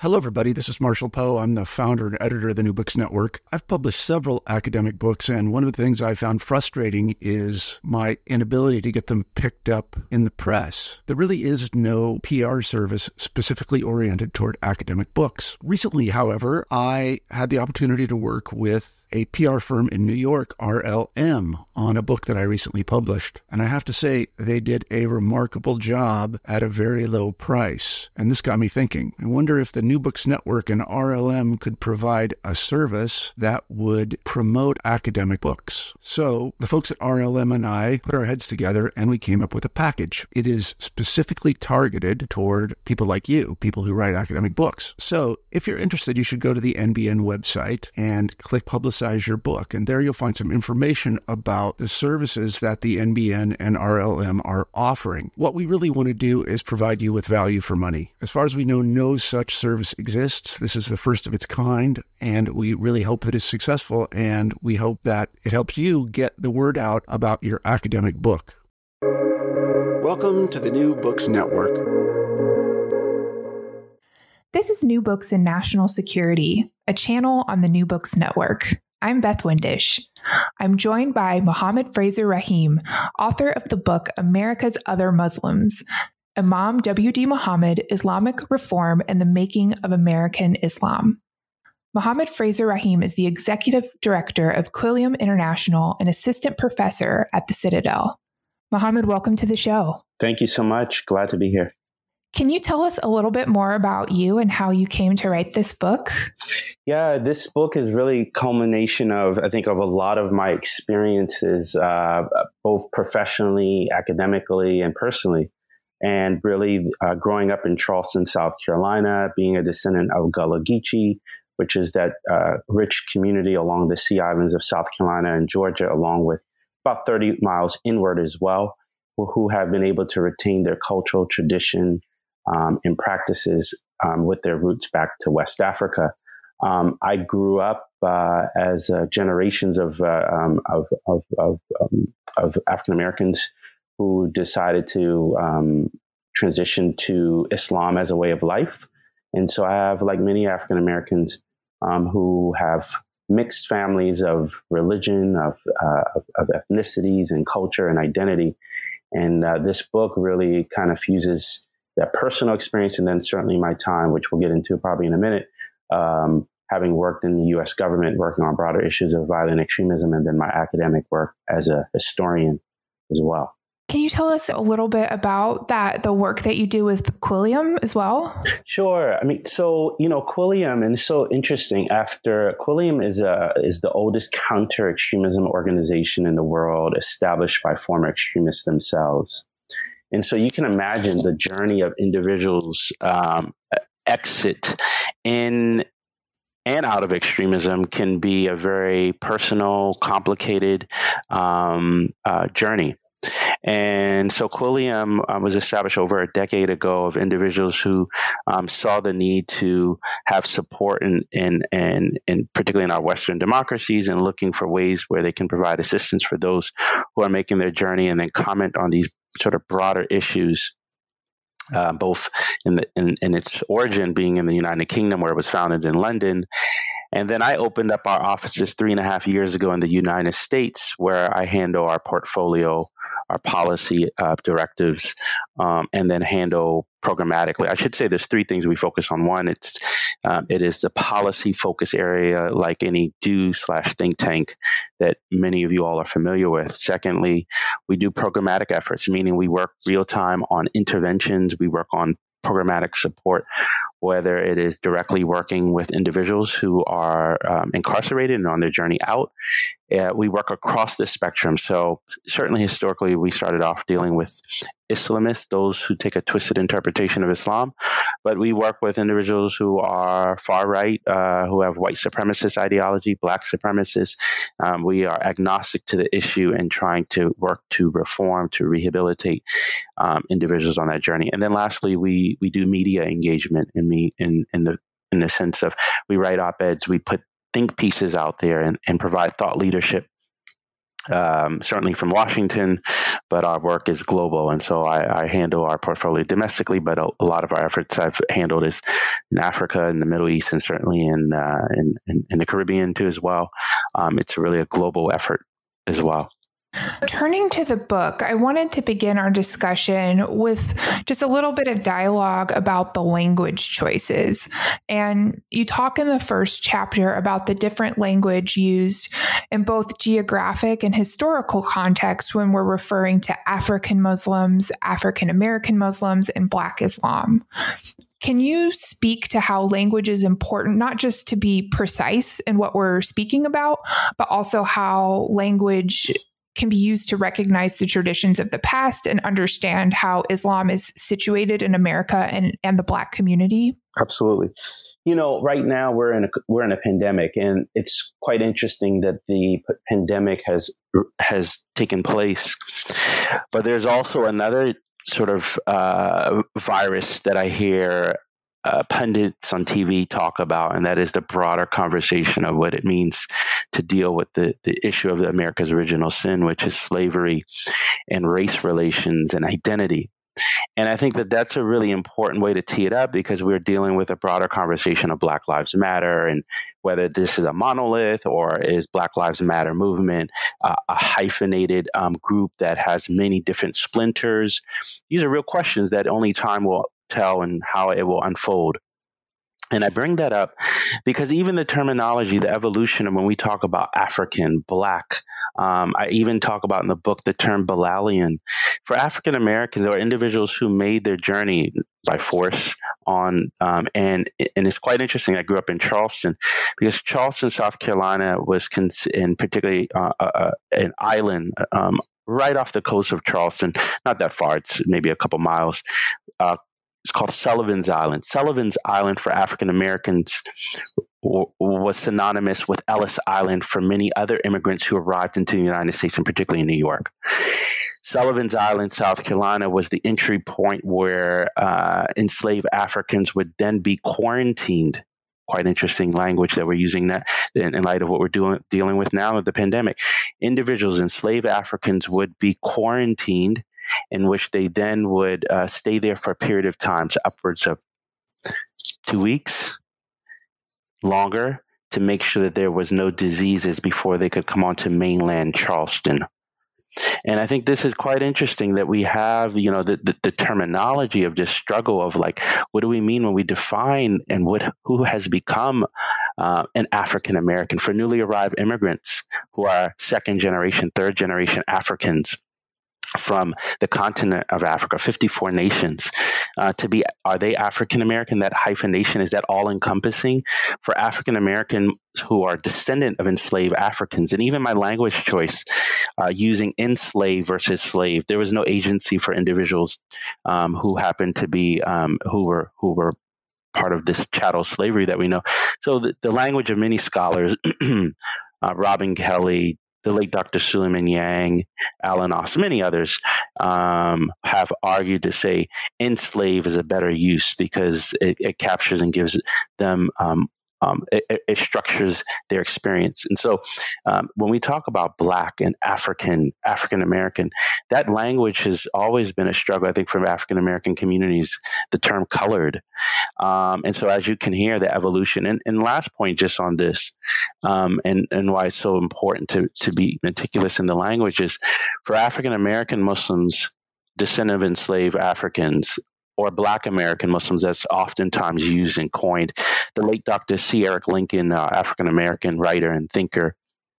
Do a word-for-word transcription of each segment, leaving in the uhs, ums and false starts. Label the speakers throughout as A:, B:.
A: Hello, everybody. This is Marshall Poe. I'm the founder and editor of the New Books Network. I've published several academic books, and one of the things I found frustrating is my inability to get them picked up in the press. There really is no P R service specifically oriented toward academic books. Recently, however, I had the opportunity to work with a P R firm in New York, R L M, on a book that I recently published. And I have to say, they did a remarkable job at a very low price. And this got me thinking. I wonder if the New Books Network and R L M could provide a service that would promote academic books. So the folks at R L M and I put our heads together and we came up with a package. It is specifically targeted toward people like you, people who write academic books. So if you're interested, you should go to the N B N website and click Publicize Your Book. And there you'll find some information about the services that the N B N and R L M are offering. What we really want to do is provide you with value for money. As far as we know, no such service exists. This is the first of its kind, and we really hope that it's successful, and we hope that it helps you get the word out about your academic book. Welcome to the New Books Network.
B: This is New Books in National Security, a channel on the New Books Network. I'm Beth Windisch. I'm joined by Mohammad Fraser Rahim, author of the book America's Other Muslims, Imam W D Muhammad, Islamic Reform and the Making of American Islam. Mohammad Fraser Rahim is the executive director of Quilliam International and assistant professor at the Citadel. Mohammad, welcome to the show.
C: Thank you so much. Glad to be here.
B: Can you tell us a little bit more about you and how you came to write this book?
C: Yeah, this book is really a culmination of, I think, of a lot of my experiences, uh, both professionally, academically, and personally. And really uh, growing up in Charleston, South Carolina, being a descendant of Gullah Geechee, which is that uh, rich community along the Sea Islands of South Carolina and Georgia, along with about thirty miles inward as well, who have been able to retain their cultural tradition Um, and practices um, with their roots back to West Africa. Um, I grew up uh, as uh, generations of uh, um, of of, of, um, of African Americans who decided to um, transition to Islam as a way of life, and so I have, like many African Americans um, who have mixed families of religion, of, uh, of of ethnicities, and culture and identity. And uh, this book really kind of fuses that personal experience, and then certainly my time, which we'll get into probably in a minute, um, having worked in the U S government, working on broader issues of violent extremism, and then my academic work as a historian as well.
B: Can you tell us a little bit about that, the work that you do with Quilliam as well? Sure.
C: I mean, so, you know, Quilliam, and it's so interesting, after Quilliam is a, is the oldest counter-extremism organization in the world, established by former extremists themselves. And so you can imagine the journey of individuals' um, exit in and out of extremism can be a very personal, complicated um, uh, journey. And so Quilliam um, was established over a decade ago of individuals who um, saw the need to have support in, in, in, in particularly in our Western democracies, and looking for ways where they can provide assistance for those who are making their journey, and then comment on these sort of broader issues, uh, both in, the, in, in its origin being in the United Kingdom, where it was founded in London. And then I opened up our offices three and a half years ago in the United States, where I handle our portfolio, our policy uh, directives, um, and then handle programmatically. I should say there's three things we focus on. One, it's um, it is the policy focus area, like any do slash think tank that many of you all are familiar with. Secondly, we do programmatic efforts, meaning we work real time on interventions. We work on programmatic support, whether it is directly working with individuals who are um, incarcerated and on their journey out. Uh, we work across the spectrum. So certainly historically, we started off dealing with Islamists, those who take a twisted interpretation of Islam. But we work with individuals who are far right, uh, who have white supremacist ideology, black supremacists. Um, we are agnostic to the issue and trying to work to reform, to rehabilitate um, individuals on that journey. And then lastly, we we do media engagement in me in in the in the sense of we write op-eds, we put think pieces out there and, and provide thought leadership. Um, certainly from Washington, but our work is global. And so I, I handle our portfolio domestically, but a, a lot of our efforts I've handled is in Africa, in the Middle East, and certainly in uh, in, in, in the Caribbean too as well. Um, it's really a global effort as well.
B: Turning to the book, I wanted to begin our discussion with just a little bit of dialogue about the language choices. And you talk in the first chapter about the different language used in both geographic and historical context when we're referring to African Muslims, African American Muslims, and Black Islam. Can you speak to how language is important, not just to be precise in what we're speaking about, but also how language can be used to recognize the traditions of the past and understand how Islam is situated in America and, and the Black community?
C: Absolutely. You know, right now we're in a we're in a pandemic, and it's quite interesting that the p- pandemic has has taken place. But there's also another sort of uh, virus that I hear Uh, pundits on T V talk about, and that is the broader conversation of what it means to deal with the, the issue of America's original sin, which is slavery and race relations and identity. And I think that that's a really important way to tee it up, because we're dealing with a broader conversation of Black Lives Matter, and whether this is a monolith or is Black Lives Matter movement uh, a hyphenated um, group that has many different splinters. These are real questions that only time will tell and how it will unfold. And I bring that up because even the terminology, the evolution of when we talk about African, Black, um, I even talk about in the book the term Bilalian. For African Americans or individuals who made their journey by force on, um, and and it's quite interesting. I grew up in Charleston because Charleston, South Carolina was, cons- and particularly uh, uh, an island um, right off the coast of Charleston, not that far, it's maybe a couple miles. Uh, It's called Sullivan's Island. Sullivan's Island for African Americans w- was synonymous with Ellis Island for many other immigrants who arrived into the United States, and particularly in New York. Sullivan's Island, South Carolina, was the entry point where uh, enslaved Africans would then be quarantined. Quite interesting language that we're using that in, in light of what we're doing, dealing with now with the pandemic. Individuals, enslaved Africans, would be quarantined, in which they then would uh, stay there for a period of time, so upwards of two weeks, longer, to make sure that there was no diseases before they could come onto mainland Charleston. And I think this is quite interesting that we have, you know, the, the, the terminology of this struggle of like, what do we mean when we define and what who has become uh, an African American for newly arrived immigrants who are second generation, third generation Africans from the continent of Africa, fifty-four nations, uh, to be, are they African American? That hyphenation, is that all encompassing for African American who are descendant of enslaved Africans? And even my language choice, uh, using enslaved versus slave, there was no agency for individuals um, who happened to be, um, who were, who were part of this chattel slavery that we know. So the, the language of many scholars, uh, Robin Kelly, the late Doctor Suleiman Yang, Alan Oss, many others um, have argued to say enslave is a better use because it, it captures and gives them, um, um, it, it structures their experience. And so um, when we talk about Black and African, African American, that language has always been a struggle, I think, from African American communities, the term colored. Um, and so as you can hear, the evolution. And, and last point just on this, um, and, and why it's so important to, to be meticulous in the language is for African American Muslims, descendant of enslaved Africans, or Black American Muslims, that's oftentimes used and coined. The late Doctor C. Eric Lincoln, uh, African American writer and thinker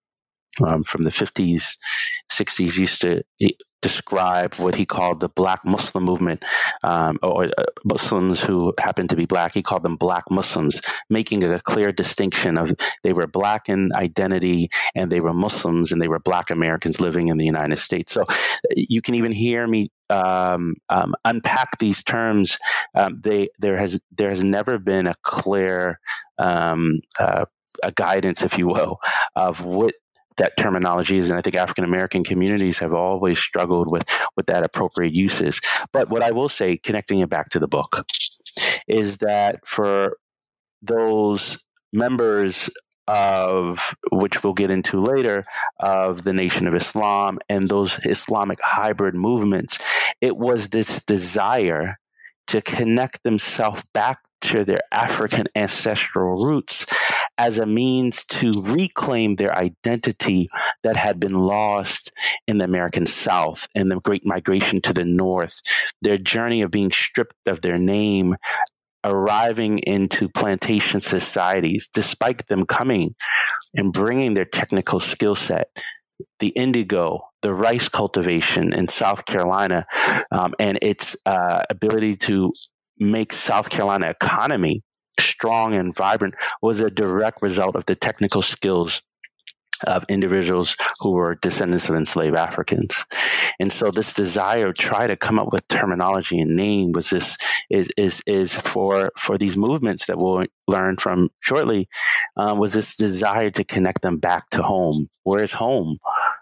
C: um, from the fifties, sixties, used to he, describe what he called the Black Muslim movement, um, or uh, Muslims who happened to be Black. He called them Black Muslims, making a clear distinction of they were Black in identity and they were Muslims and they were Black Americans living in the United States. So you can even hear me um, um, unpack these terms. Um, they there has there has never been a clear um, uh, a guidance, if you will, of what that terminology is. And I think African American communities have always struggled with what that appropriate use is. But what I will say, connecting it back to the book, is that for those members of, which we'll get into later, of the Nation of Islam and those Islamic hybrid movements. It was this desire to connect themselves back to their African ancestral roots as a means to reclaim their identity that had been lost in the American South and the Great Migration to the North, their journey of being stripped of their name, arriving into plantation societies, despite them coming and bringing their technical skill set, the indigo, the rice cultivation in South Carolina, um, and its uh, ability to make South Carolina economy strong and vibrant was a direct result of the technical skills of individuals who were descendants of enslaved Africans. And so this desire to try to come up with terminology and name was this is is is for for these movements that we'll learn from shortly, um, was this desire to connect them back to home. Where is home?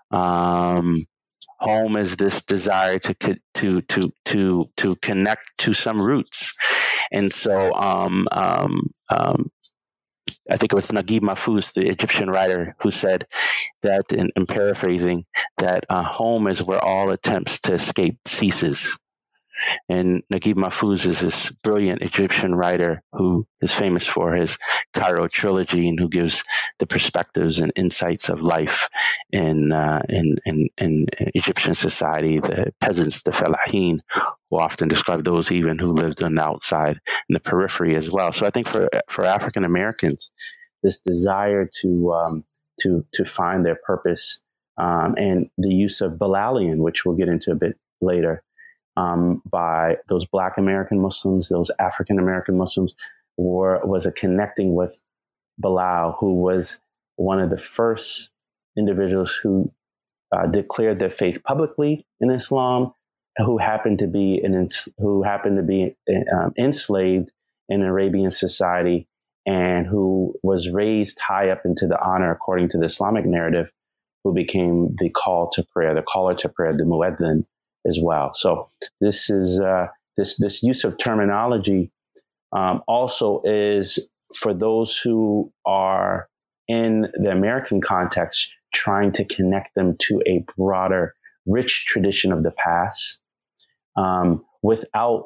C: Um, home is this desire to to to to to connect to some roots. And so um, um, um, I think it was Naguib Mahfouz, the Egyptian writer, who said that, in, in paraphrasing, that uh, home is where all attempts to escape ceases. And Naguib Mahfouz is this brilliant Egyptian writer who is famous for his Cairo trilogy and who gives the perspectives and insights of life in uh, in, in, in Egyptian society. The peasants, the fellahin, who often describe those even who lived on the outside in the periphery as well. So I think for for African Americans, this desire to um, to to find their purpose um, and the use of Bilalian, which we'll get into a bit later, Um, by those Black American Muslims, those African American Muslims, were, was a connecting with Bilal, who was one of the first individuals who uh, declared their faith publicly in Islam, who happened to be an, who happened to be um, enslaved in Arabian society, and who was raised high up into the honor, according to the Islamic narrative, who became the call to prayer, the caller to prayer, the mueddin as well. So this is uh, this this use of terminology um, also is for those who are in the American context, trying to connect them to a broader, rich tradition of the past, um, without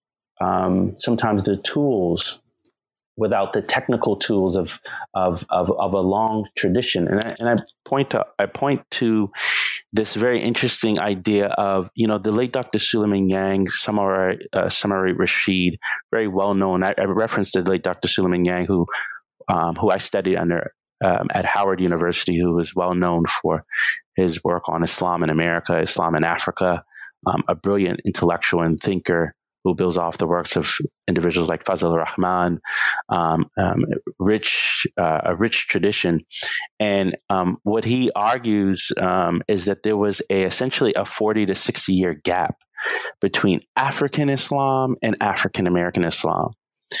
C: um, sometimes the tools, without the technical tools of of of, of a long tradition. And I, and I point to I point to this very interesting idea of, you know, the late Doctor Suleiman Yang, Samari, uh, Samari Rashid, very well known. I, I referenced the late Doctor Suleiman Yang, who um, who I studied under um, at Howard University, who was well known for his work on Islam in America, Islam in Africa, um, a brilliant intellectual and thinker who builds off the works of individuals like Fazl Rahman, um, um, rich, uh, a rich tradition. And um, what he argues um, is that there was a, essentially a forty to sixty year gap between African Islam and African American Islam.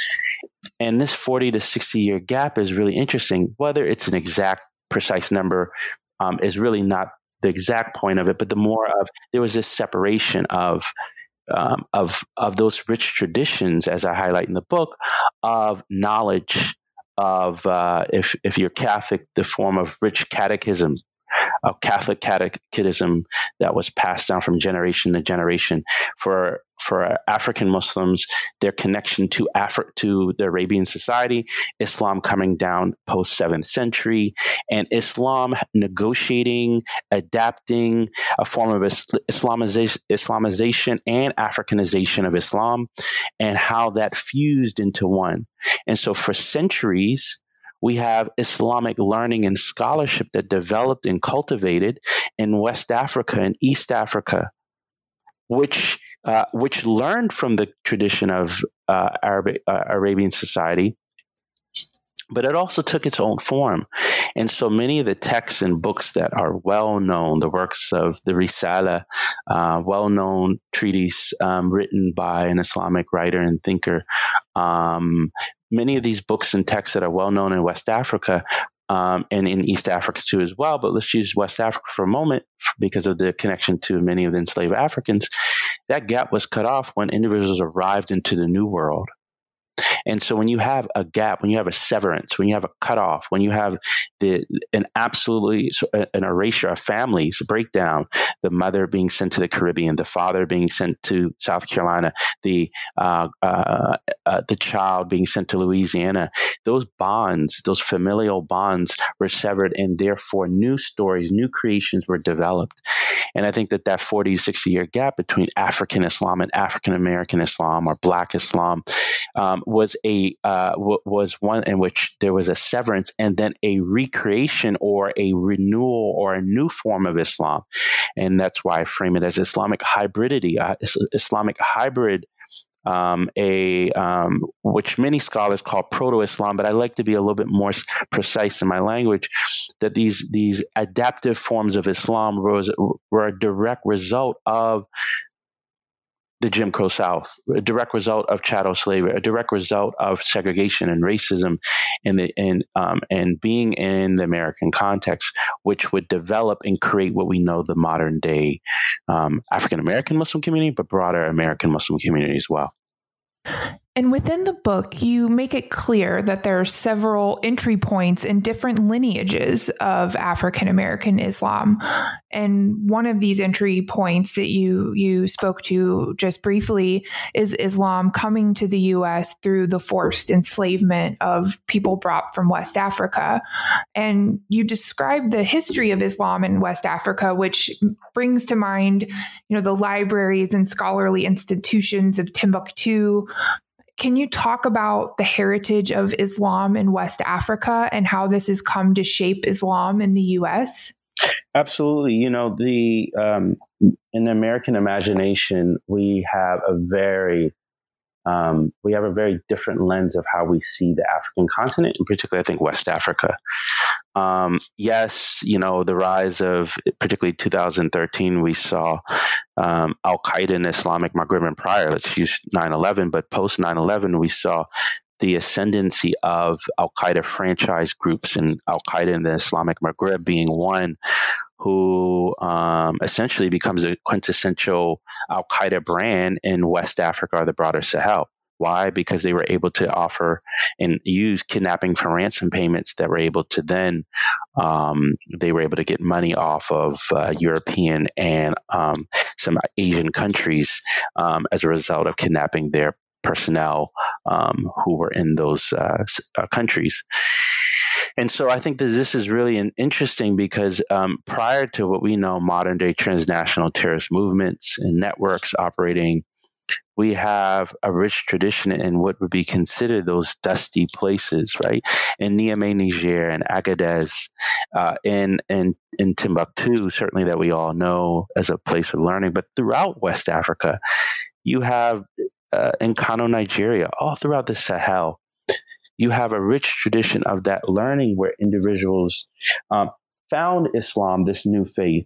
C: And this forty to sixty year gap is really interesting. Whether it's an exact, precise number um, is really not the exact point of it, but the more of, there was this separation of Um, of of those rich traditions, as I highlight in the book, of knowledge of uh, if if you're Catholic, the form of rich catechism, of Catholic catechism that was passed down from generation to generation. For for African Muslims, their connection to Afri- to the Arabian society, Islam coming down post seventh century, and Islam negotiating, adapting a form of Islamization, Islamization and Africanization of Islam, and how that fused into one. And so for centuries, we have Islamic learning and scholarship that developed and cultivated in West Africa and East Africa, which uh, which learned from the tradition of uh, Arabic, uh, Arabian society, but it also took its own form. And so many of the texts and books that are well known, the works of the Risala, uh, well-known treatise um, written by an Islamic writer and thinker, um, many of these books and texts that are well known in West Africa um, and in East Africa too as well, but let's use West Africa for a moment because of the connection to many of the enslaved Africans, that gap was cut off when individuals arrived into the New World. And so when you have a gap, when you have a severance, when you have a cutoff, when you have the an absolutely an erasure of families, a breakdown, the mother being sent to the Caribbean, the father being sent to South Carolina, the uh, uh, uh, the child being sent to Louisiana, those bonds, those familial bonds were severed, and therefore new stories, new creations were developed. And I think that that forty, sixty year gap between African Islam and African American Islam or Black Islam um, was a uh, w- was one in which there was a severance and then a recreation or a renewal or a new form of Islam. And that's why I frame it as Islamic hybridity, uh, Islamic hybrid. Um, a um, which many scholars call proto-Islam, but I like to be a little bit more precise in my language. That these these adaptive forms of Islam was, were a direct result of the Jim Crow South, a direct result of chattel slavery, a direct result of segregation and racism, and the and um, and being in the American context, which would develop and create what we know the modern day um, African American Muslim community, but broader American Muslim community as well.
B: And within the book, you make it clear that there are several entry points in different lineages of African American Islam. And one of these entry points that you you spoke to just briefly is Islam coming to the U S through the forced enslavement of people brought from West Africa. And you describe the history of Islam in West Africa, which brings to mind, you know, the libraries and scholarly institutions of Timbuktu. Can you talk about the heritage of Islam in West Africa and how this has come to shape Islam in the U S?
C: Absolutely. You know, the um, in the American imagination, we have a very um, we have a very different lens of how we see the African continent, in particular, I think West Africa. Um, yes, you know, the rise of, particularly two thousand thirteen, we saw um, Al-Qaeda in Islamic Maghreb, and prior, let's use nine eleven, but post nine eleven, we saw the ascendancy of Al-Qaeda franchise groups, and Al-Qaeda in the Islamic Maghreb being one who um, essentially becomes a quintessential Al-Qaeda brand in West Africa or the broader Sahel. Why? Because they were able to offer and use kidnapping for ransom payments that were able to then, um, they were able to get money off of uh, European and um, some Asian countries um, as a result of kidnapping their personnel um, who were in those uh, uh, countries. And so I think that this is really an interesting because um, prior to what we know, modern day transnational terrorist movements and networks operating, we have a rich tradition in what would be considered those dusty places, right? In Niamey, Niger, and Agadez, uh, in, in, in Timbuktu, certainly that we all know as a place of learning, but throughout West Africa, you have uh, in Kano, Nigeria, all throughout the Sahel, you have a rich tradition of that learning where individuals um, found Islam, this new faith,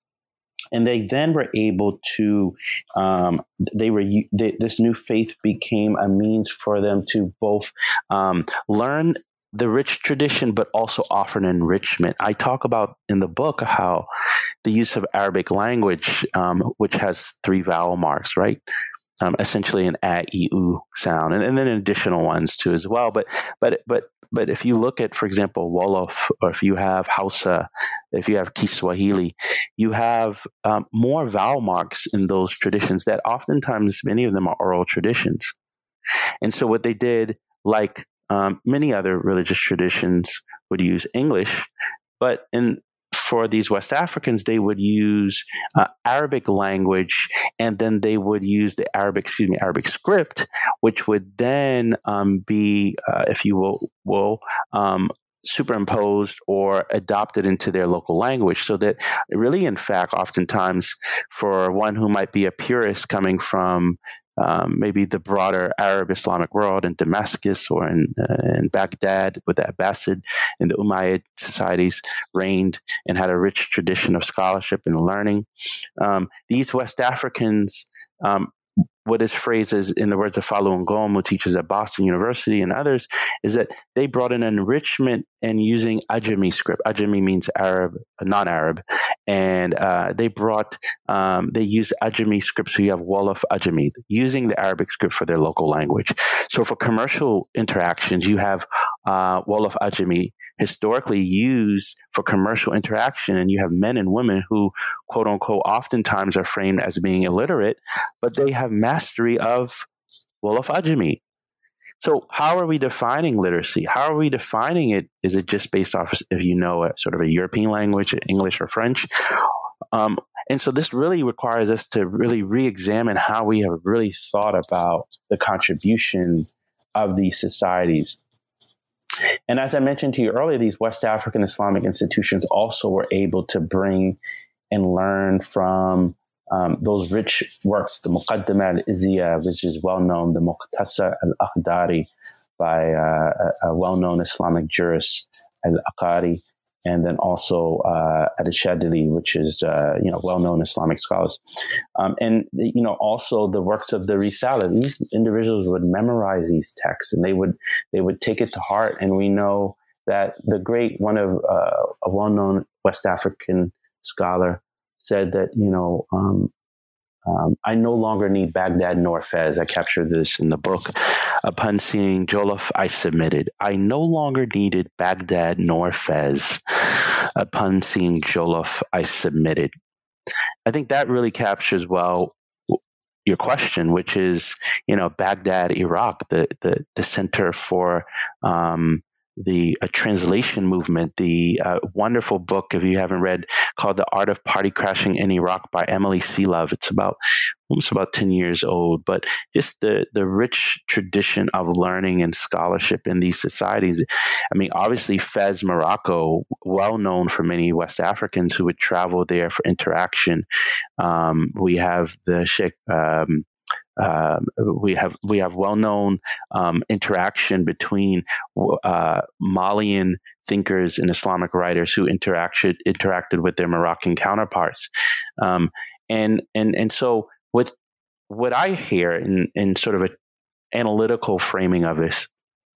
C: and they then were able to, um, they were, they, this new faith became a means for them to both um, learn the rich tradition, but also offer an enrichment. I talk about in the book how the use of Arabic language, um, which has three vowel marks, right? Um, essentially an a, e, u sound, and, and then additional ones too as well. But but but but if you look at, for example, Wolof, or if you have Hausa, if you have Kiswahili, you have um, more vowel marks in those traditions that oftentimes many of them are oral traditions. And so what they did, like um, many other religious traditions, would use English, but in for these West Africans, they would use uh, Arabic language, and then they would use the Arabic, excuse me, Arabic script, which would then um, be, uh, if you will, will um, superimposed or adopted into their local language. So that really, in fact, oftentimes for one who might be a purist coming from Um, maybe the broader Arab Islamic world in Damascus or in, uh, in Baghdad, with the Abbasid and the Umayyad societies reigned and had a rich tradition of scholarship and learning. Um, these West Africans um, what is phrased as, in the words of Falun Gong, who teaches at Boston University and others, is that they brought an enrichment in using Ajami script. Ajami means Arab, non-Arab. And uh, they brought, um, they use Ajami script. So you have Wolof Ajami, using the Arabic script for their local language. So for commercial interactions, you have uh, Wolof Ajami historically used for commercial interaction. And you have men and women who, quote unquote, oftentimes are framed as being illiterate, but they have mastery of Wolof Ajami. So how are we defining literacy? How are we defining it? Is it just based off if you know a sort of a European language, English or French? Um, and so this really requires us to really re-examine how we have really thought about the contribution of these societies. And as I mentioned to you earlier, these West African Islamic institutions also were able to bring and learn from um, those rich works, the Muqaddimah al-Izziya, which is well-known, the Muqtasar al-Akhdari by uh, a, a well-known Islamic jurist, al-Aqari, and then also uh, al-Shadili, which is, uh, you know, well-known Islamic scholars. Um, and, you know, also the works of the Risala. These individuals would memorize these texts and they would, they would take it to heart. And we know that the great, one of uh, a well-known West African scholar said that, you know, um, um, I no longer need Baghdad nor Fez. I captured this in the book. Upon seeing Jollof, I submitted. I no longer needed Baghdad nor Fez. Upon seeing Jollof, I submitted. I think that really captures well your question, which is, you know, Baghdad, Iraq, the the, the center for um, the a translation movement, the uh, wonderful book, if you haven't read, called The Art of Party Crashing in Iraq by Emily Seelove. It's about almost about ten years old, but just the, the rich tradition of learning and scholarship in these societies. I mean, obviously Fez, Morocco, well known for many West Africans who would travel there for interaction. Um, we have the Sheikh, um, Um, we have we have well-known um, interaction between uh, Malian thinkers and Islamic writers who interacted interacted with their Moroccan counterparts, um, and and and so with what I hear in in sort of an analytical framing of this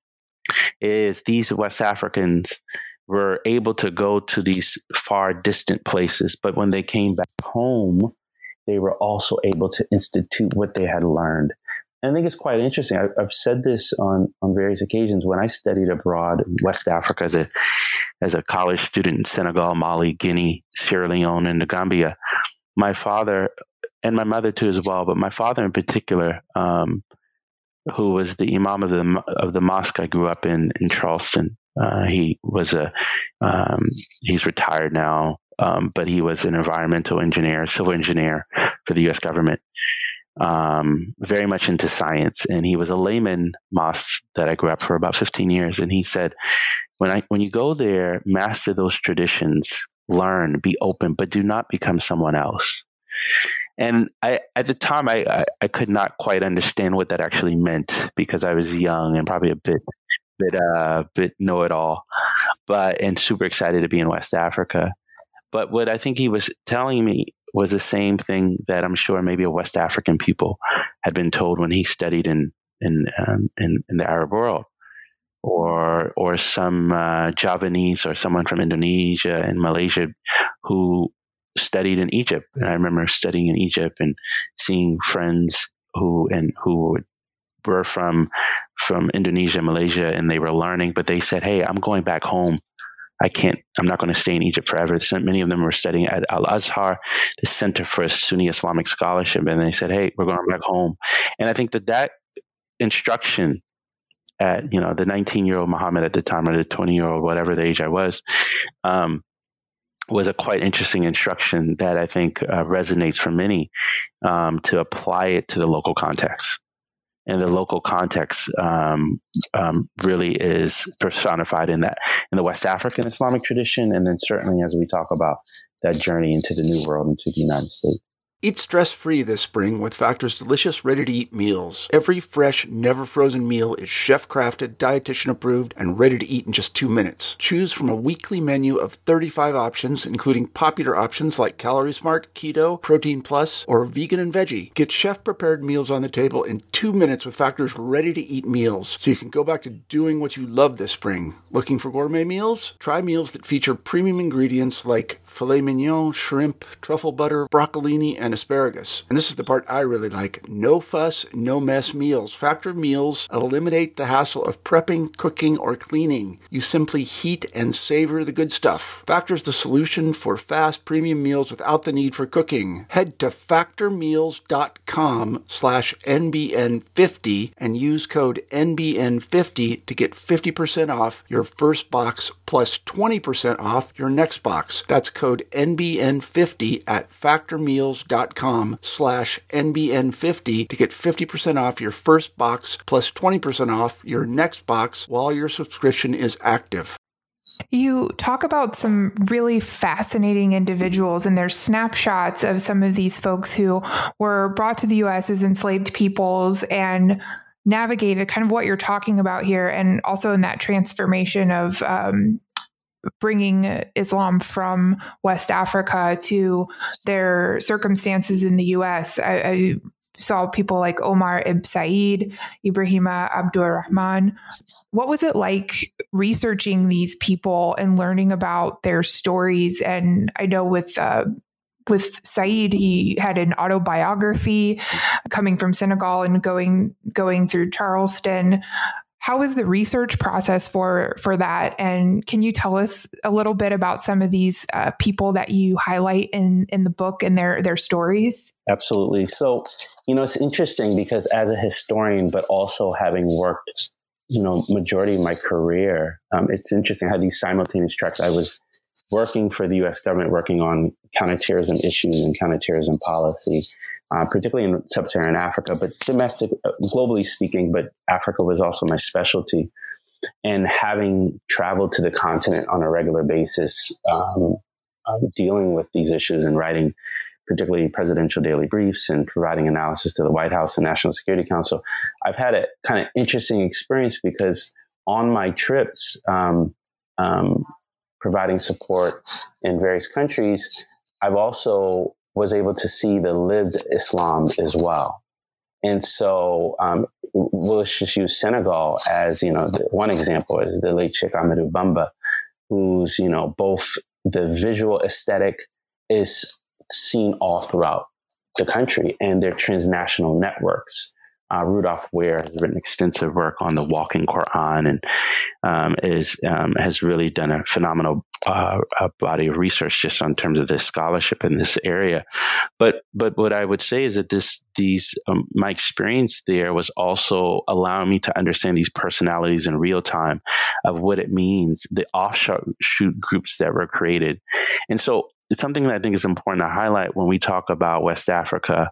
C: is these West Africans were able to go to these far distant places, but when they came back home, they were also able to institute what they had learned. And I think it's quite interesting. I, I've said this on, on various occasions. When I studied abroad in West Africa as a, as a college student in Senegal, Mali, Guinea, Sierra Leone, and the Gambia, my father, and my mother too as well, but my father in particular, um, who was the imam of the, of the mosque I grew up in, in Charleston. Uh, he was a, um, he's retired now. Um, but he was an environmental engineer, civil engineer for the U S government, um, very much into science. And he was a layman mosque that I grew up for about fifteen years. And he said, when I, when you go there, master those traditions, learn, be open, but do not become someone else. And I, at the time, I, I, I could not quite understand what that actually meant because I was young and probably a bit, bit, uh, bit know-it-all, but, and super excited to be in West Africa. But what I think he was telling me was the same thing that I'm sure maybe a West African people had been told when he studied in in um, in, in the Arab world, or or some uh, Javanese or someone from Indonesia and Malaysia who studied in Egypt. And I remember studying in Egypt and seeing friends who and who were from from Indonesia, Malaysia, and they were learning, but they said, "Hey, I'm going back home. I can't, I'm not going to stay in Egypt forever." So many of them were studying at Al-Azhar, the Center for Sunni Islamic Scholarship. And they said, "Hey, we're going back home." And I think that that instruction at, you know, the nineteen year old Muhammad at the time, or the twenty year old, whatever the age I was, um, was a quite interesting instruction that I think uh, resonates for many, um, to apply it to the local context. And the local context um, um, really is personified in that, in the West African Islamic tradition, and then certainly as we talk about that journey into the New World, into the United States.
A: Eat stress-free this spring with Factor's delicious, ready-to-eat meals. Every fresh, never-frozen meal is chef-crafted, dietitian-approved, and ready to eat in just two minutes. Choose from a weekly menu of thirty-five options, including popular options like Calorie Smart, Keto, Protein Plus, or Vegan and Veggie. Get chef-prepared meals on the table in two minutes with Factor's ready-to-eat meals, so you can go back to doing what you love this spring. Looking for gourmet meals? Try meals that feature premium ingredients like filet mignon, shrimp, truffle butter, broccolini, and asparagus. And this is the part I really like. No fuss, no mess meals. Factor meals eliminate the hassle of prepping, cooking, or cleaning. You simply heat and savor the good stuff. Factor's the solution for fast premium meals without the need for cooking. Head to factormeals.com slash NBN50 and use code N B N fifty to get fifty percent off your first box plus twenty percent off your next box. That's code N B N fifty at factormeals.com slash N B N fifty to get fifty percent off your first box plus twenty percent off your next box while your subscription is active.
B: You talk about some really fascinating individuals, and there's snapshots of some of these folks who were brought to the U S as enslaved peoples and navigated kind of what you're talking about here, and also in that transformation of um, bringing Islam from West Africa to their circumstances in the U S. I, I saw people like Omar Ibn Said, Ibrahima Abdurrahman. What was it like researching these people and learning about their stories? And I know with uh, with Said, he had an autobiography coming from Senegal and going going through Charleston. How was the research process for for that? And can you tell us a little bit about some of these uh, people that you highlight in, in the book and their their stories?
C: Absolutely. So, you know, it's interesting because as a historian, but also having worked, you know, majority of my career, um, it's interesting how these simultaneous tracks. I was working for the U S government, working on counterterrorism issues and counterterrorism policy, uh, particularly in sub-Saharan Africa, but domestic, uh, globally speaking, but Africa was also my specialty. And having traveled to the continent on a regular basis, um, uh, dealing with these issues and writing particularly presidential daily briefs and providing analysis to the White House and National Security Council, I've had a kind of interesting experience because on my trips, um, um, providing support in various countries, I've also was able to see the lived Islam as well. And so um, we'll just use Senegal as, you know, the, one example is the late Sheikh Amadou Bamba, who's, you know, both the visual aesthetic is seen all throughout the country and their transnational networks. Uh, Rudolph Ware has written extensive work on the Walking Quran and um, is um, has really done a phenomenal uh, a body of research just on terms of this scholarship in this area. But but what I would say is that this these um, my experience there was also allowing me to understand these personalities in real time of what it means, the offshoot groups that were created, and so it's something that I think is important to highlight when we talk about West Africa.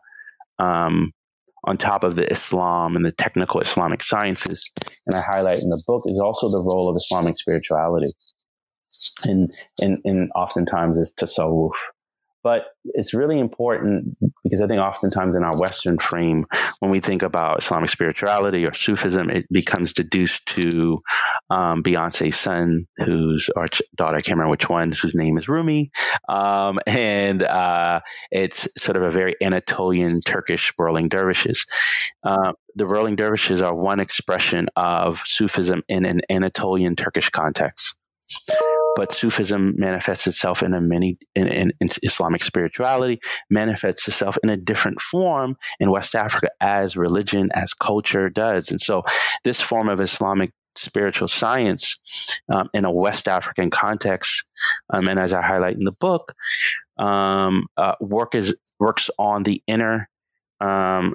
C: Um, on top of the Islam and the technical Islamic sciences, and I highlight in the book, is also the role of Islamic spirituality. And, and, and oftentimes it's tasawwuf. But it's really important because I think oftentimes in our Western frame, when we think about Islamic spirituality or Sufism, it becomes deduced to um, Beyonce's son, whose or daughter, I can't remember which one, whose name is Rumi. Um, and uh, it's sort of a very Anatolian, Turkish whirling dervishes. Uh, the whirling dervishes are one expression of Sufism in an Anatolian Turkish context. But Sufism manifests itself in a many in, in, in Islamic spirituality manifests itself in a different form in West Africa as religion, as culture does. And so this form of Islamic spiritual science um, in a West African context, um, and as I highlight in the book, um, uh, work is works on the inner um,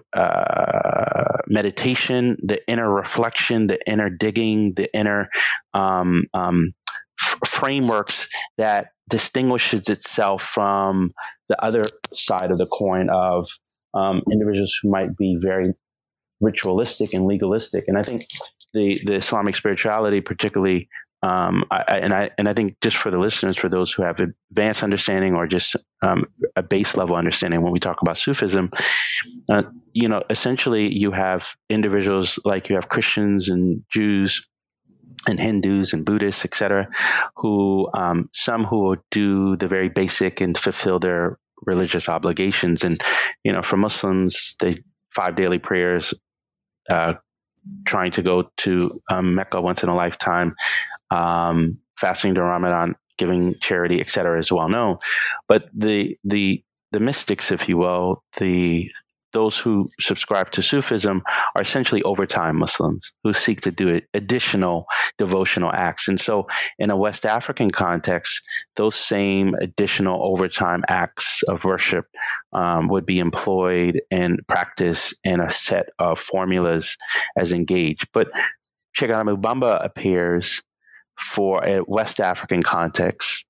C: uh, meditation, the inner reflection, the inner digging, the inner um, um, frameworks that distinguishes itself from the other side of the coin of um, individuals who might be very ritualistic and legalistic. And I think the, the Islamic spirituality, particularly Um, I, and I and I think just for the listeners, for those who have advanced understanding or just um, a base level understanding, when we talk about Sufism, uh, you know, essentially you have individuals like you have Christians and Jews and Hindus and Buddhists, et cetera, who um, some who will do the very basic and fulfill their religious obligations, and you know, for Muslims, they five daily prayers, uh, trying to go to um, Mecca once in a lifetime. Um, fasting during Ramadan, giving charity, et cetera, is well known. But the the the mystics, if you will, the those who subscribe to Sufism are essentially overtime Muslims who seek to do additional devotional acts. And so in a West African context, those same additional overtime acts of worship um, would be employed and practiced in a set of formulas as engaged. But Sheikh Ahmadou Bamba appears for a West African context,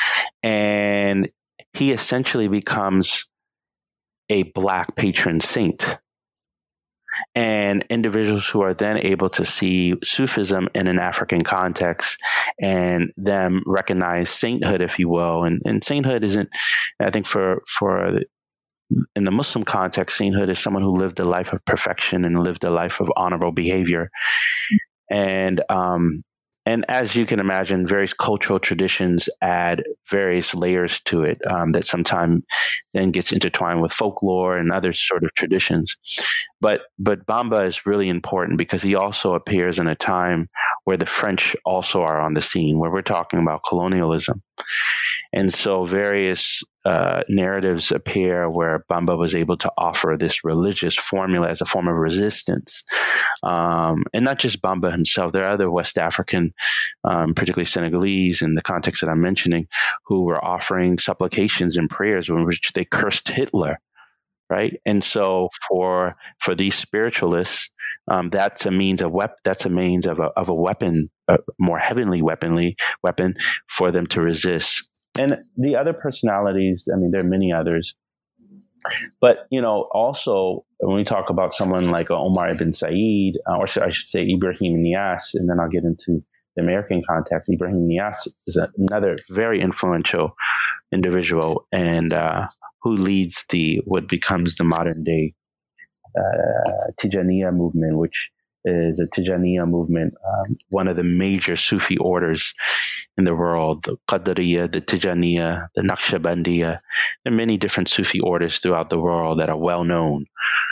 C: and he essentially becomes a Black patron saint. And individuals who are then able to see Sufism in an African context and them recognize sainthood, if you will. And, and sainthood isn't, I think for, for in the Muslim context, sainthood is someone who lived a life of perfection and lived a life of honorable behavior. And, um, And as you can imagine, various cultural traditions add various layers to it um, that sometimes then gets intertwined with folklore and other sort of traditions. But but Bamba is really important because he also appears in a time where the French also are on the scene, where we're talking about colonialism. And so various uh, narratives appear where Bamba was able to offer this religious formula as a form of resistance. Um, and not just Bamba himself, there are other West African, um, particularly Senegalese in the context that I'm mentioning, who were offering supplications and prayers in which they cursed Hitler. Right. And so for for these spiritualists, um, that's a means of wep- that's a means of a of a weapon, a more heavenly weaponly weapon for them to resist. And the other personalities, I mean, there are many others. But, you know, also when we talk about someone like Omar ibn Said, uh, or I should say Ibrahim Niasse, and then I'll get into the American context, Ibrahim Niasse is another very influential individual and uh, who leads the what becomes the modern day uh, Tijaniya movement, which is a Tijaniya movement, um, one of the major Sufi orders in the world, the Qadariya, the Tijaniya, the Naqshbandiya. There are many different Sufi orders throughout the world that are well known.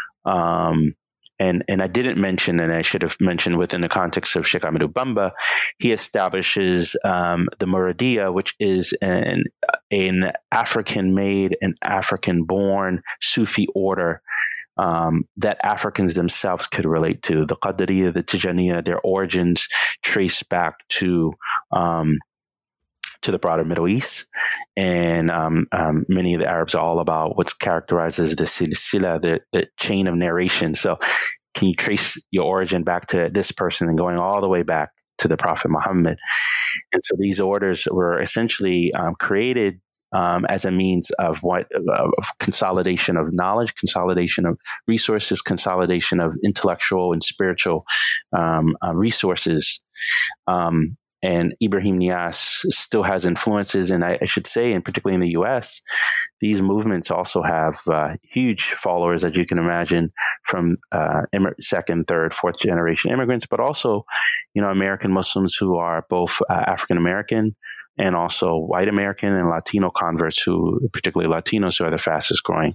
C: Um, and, and I didn't mention, and I should have mentioned within the context of Sheikh Ahmadou Bamba, he establishes um, the Muridiya, which is an, an African-made and African-born Sufi order Um, that Africans themselves could relate to. The Qadariya, the Tijaniya, their origins trace back to um, to the broader Middle East. And um, um, many of the Arabs are all about what's characterized as the silsila, the, the chain of narration. So can you trace your origin back to this person and going all the way back to the Prophet Muhammad? And so these orders were essentially um, created Um, as a means of what of consolidation of knowledge, consolidation of resources, consolidation of intellectual and spiritual um, uh, resources. Um, and Ibrahim Niasse still has influences, and I, I should say, and particularly in the U S, these movements also have uh, huge followers, as you can imagine, from uh, second, third, fourth generation immigrants, but also, you know, American Muslims who are both uh, African American and also white American and Latino converts, who, particularly Latinos, who are the fastest growing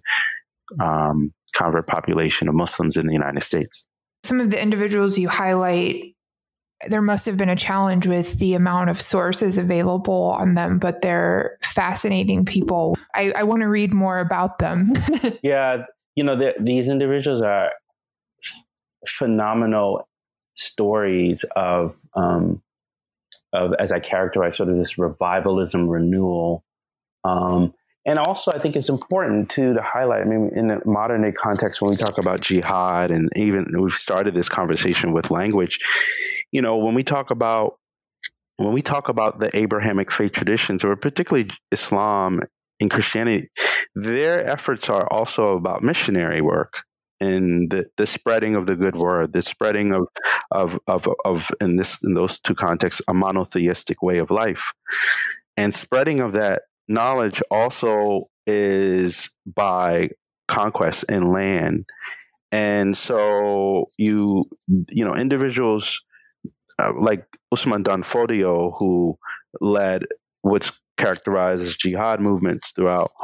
C: um, convert population of Muslims in the United States.
B: Some of the individuals you highlight, there must have been a challenge with the amount of sources available on them, but they're fascinating people. I, I want to read more about them.
C: Yeah, you know, these individuals are f- phenomenal stories of um, of, as I characterize, sort of this revivalism, renewal. Um, and also, I think it's important, too, to highlight, I mean, in the modern day context, when we talk about jihad, and even we've started this conversation with language, you know, when we talk about, when we talk about the Abrahamic faith traditions, or particularly Islam and Christianity, their efforts are also about missionary work. in the, the spreading of the good word, the spreading of of of of in this in those two contexts, a monotheistic way of life, and spreading of that knowledge also is by conquest and land. And so you you know individuals uh, like Usman Dan Fodio, who led what's characterized as jihad movements throughout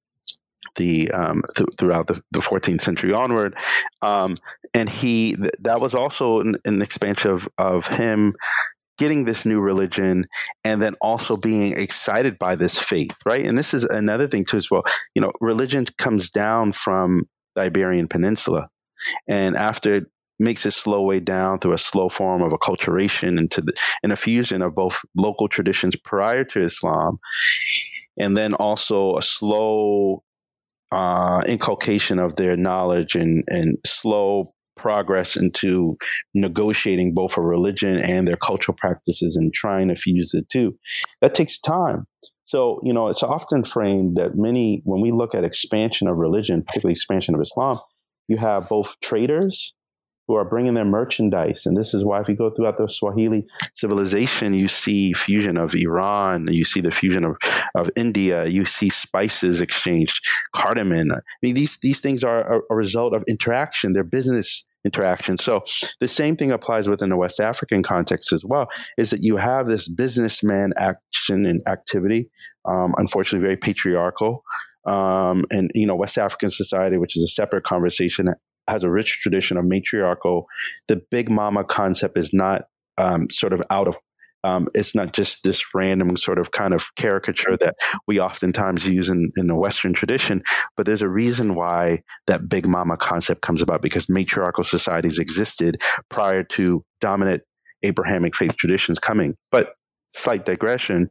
C: the um, th- throughout the, the fourteenth century onward, um, and he th- that was also an, an expansion of of him getting this new religion and then also being excited by this faith, right? And this is another thing too as well. You know, religion comes down from the Iberian Peninsula, and after it makes its slow way down through a slow form of acculturation into the, an fusion of both local traditions prior to Islam, and then also a slow uh, inculcation of their knowledge and, and slow progress into negotiating both a religion and their cultural practices and trying to fuse the two. That takes time. So, you know, it's often framed that many, when we look at expansion of religion, particularly expansion of Islam, you have both traders who are bringing their merchandise. And this is why if you go throughout the Swahili civilization, you see fusion of Iran, you see the fusion of, of India, you see spices exchanged, cardamom. I mean, these, these things are a, a result of interaction, they're business interaction. So the same thing applies within the West African context as well, is that you have this businessman action and activity, um, unfortunately very patriarchal. Um, and, you know, West African society, which is a separate conversation, has a rich tradition of matriarchal. The big mama concept is not um, sort of out of, um, it's not just this random sort of kind of caricature that we oftentimes use in, in the Western tradition, but there's a reason why that big mama concept comes about, because matriarchal societies existed prior to dominant Abrahamic faith traditions coming. But slight digression.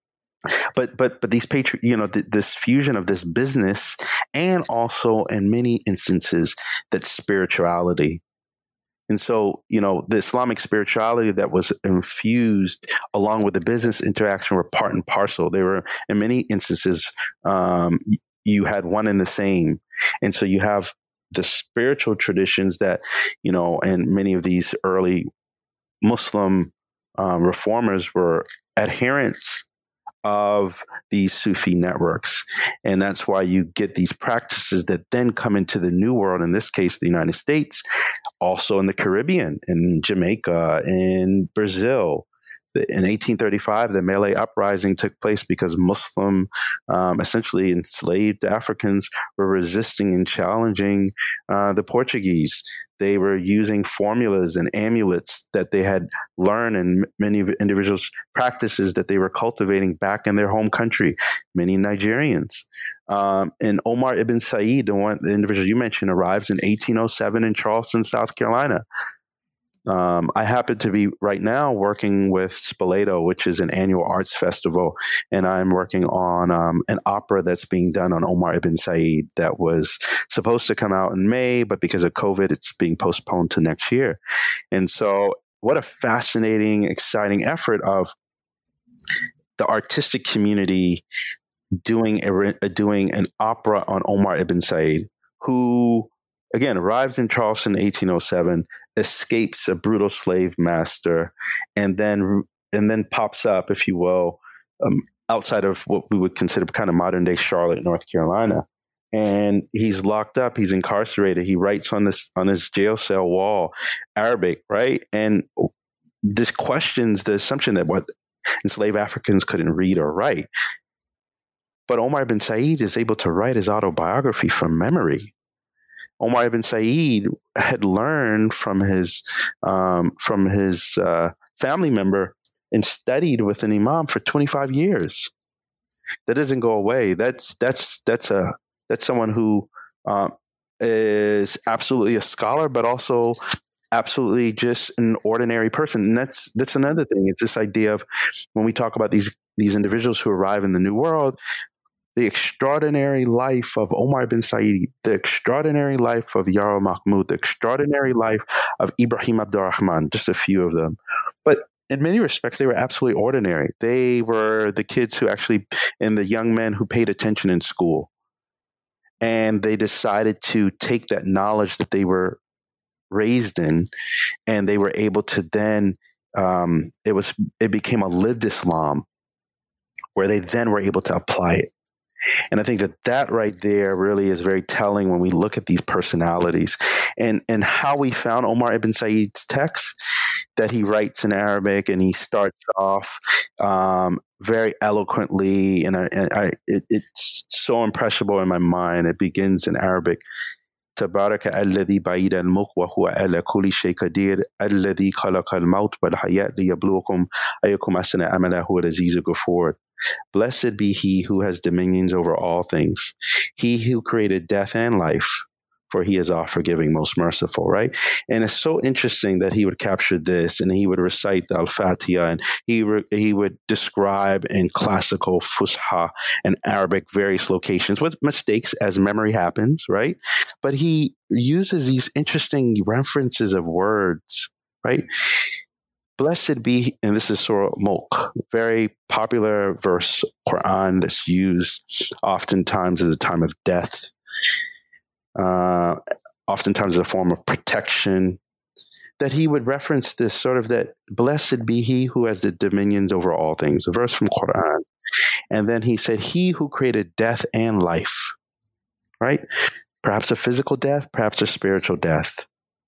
C: But but but these patri- you know th- this fusion of this business and also in many instances that spirituality, and so you know the Islamic spirituality that was infused along with the business interaction were part and parcel. They were in many instances um, you had one and the same, and so you have the spiritual traditions that you know, and many of these early Muslim um, reformers were adherents of these Sufi networks. And that's why you get these practices that then come into the New World, in this case, the United States, also in the Caribbean, in Jamaica, in Brazil. In eighteen thirty-five, the Malay Uprising took place because Muslim, um, essentially enslaved Africans were resisting and challenging uh, the Portuguese. They were using formulas and amulets that they had learned, and many individuals' practices that they were cultivating back in their home country, many Nigerians. Um, and Omar ibn Said, the one, the individual you mentioned, arrives in eighteen oh seven in Charleston, South Carolina. Um, I happen to be right now working with Spoleto, which is an annual arts festival, and I'm working on um, an opera that's being done on Omar ibn Said that was supposed to come out in May, but because of COVID, it's being postponed to next year. And so what a fascinating, exciting effort of the artistic community doing a, doing an opera on Omar ibn Said, who again arrives in Charleston in eighteen oh seven, escapes a brutal slave master, and then and then pops up, if you will, um, outside of what we would consider kind of modern day Charlotte, North Carolina. And he's locked up, he's incarcerated. He writes on this on his jail cell wall, Arabic, right? And this questions the assumption that what enslaved Africans couldn't read or write. But Omar ibn Said is able to write his autobiography from memory. Omar ibn Said had learned from his um, from his uh, family member and studied with an imam for twenty-five years. That doesn't go away. That's that's that's a that's someone who uh, is absolutely a scholar, but also absolutely just an ordinary person. And that's that's another thing. It's this idea of when we talk about these these individuals who arrive in the New World. The extraordinary life of Omar ibn Said, the extraordinary life of Yaro Mahmoud, the extraordinary life of Ibrahim Abdurrahman, just a few of them. But in many respects, they were absolutely ordinary. They were the kids who actually, and the young men who paid attention in school.
D: and they decided to take that knowledge that they were raised in, and they were able to then um, it was it became a lived Islam, where they then were able to apply it. And I think that that right there really is very telling when we look at these personalities and, and how we found Omar ibn Said's text, that he writes in Arabic and he starts off um, very eloquently. And, I, and I, it, it's so impressionable in my mind. It begins in Arabic. تبارك الذي بعيد الملك وهو على كل شيء قدير الذي خلق الموت والحياة ليبلوكم أيكم أحسن عملا هو العزيز الغفور. Blessed be he who has dominions over all things, he who created death and life, for he is all forgiving, most merciful, right? And it's so interesting that he would capture this, and he would recite the Al-Fatiha, and he re- he would describe in classical Fusha and Arabic various locations with mistakes as memory happens, right? But he uses these interesting references of words, right? Blessed be, and this is Surah Mulk, very popular verse, Quran, that's used oftentimes at a time of death, uh, oftentimes as a form of protection, that he would reference this sort of that, blessed be he who has the dominions over all things, a verse from Quran. And then he said, he who created death and life, right? Perhaps a physical death, perhaps a spiritual death.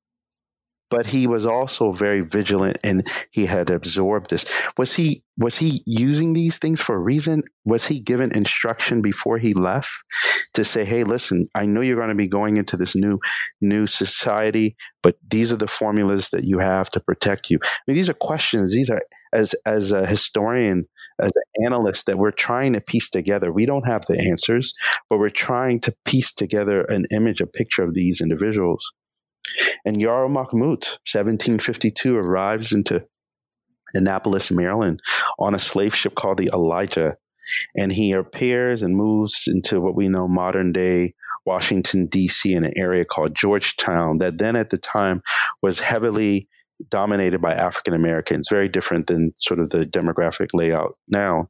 D: But he was also very vigilant, and he had absorbed this. Was he was he using these things for a reason? Was he given instruction before he left to say, hey, listen, I know you're going to be going into this new new society, but these are the formulas that you have to protect you. I mean, these are questions. These are, as as a historian, as an analyst, that we're trying to piece together. We don't have the answers, but we're trying to piece together an image, a picture of these individuals. And Yaro Mahmoud, seventeen fifty-two, arrives into Annapolis, Maryland, on a slave ship called the Elijah. And he appears and moves into what we know modern day Washington, D C, in an area called Georgetown, that then at the time was heavily dominated by African Americans, very different than sort of the demographic layout now.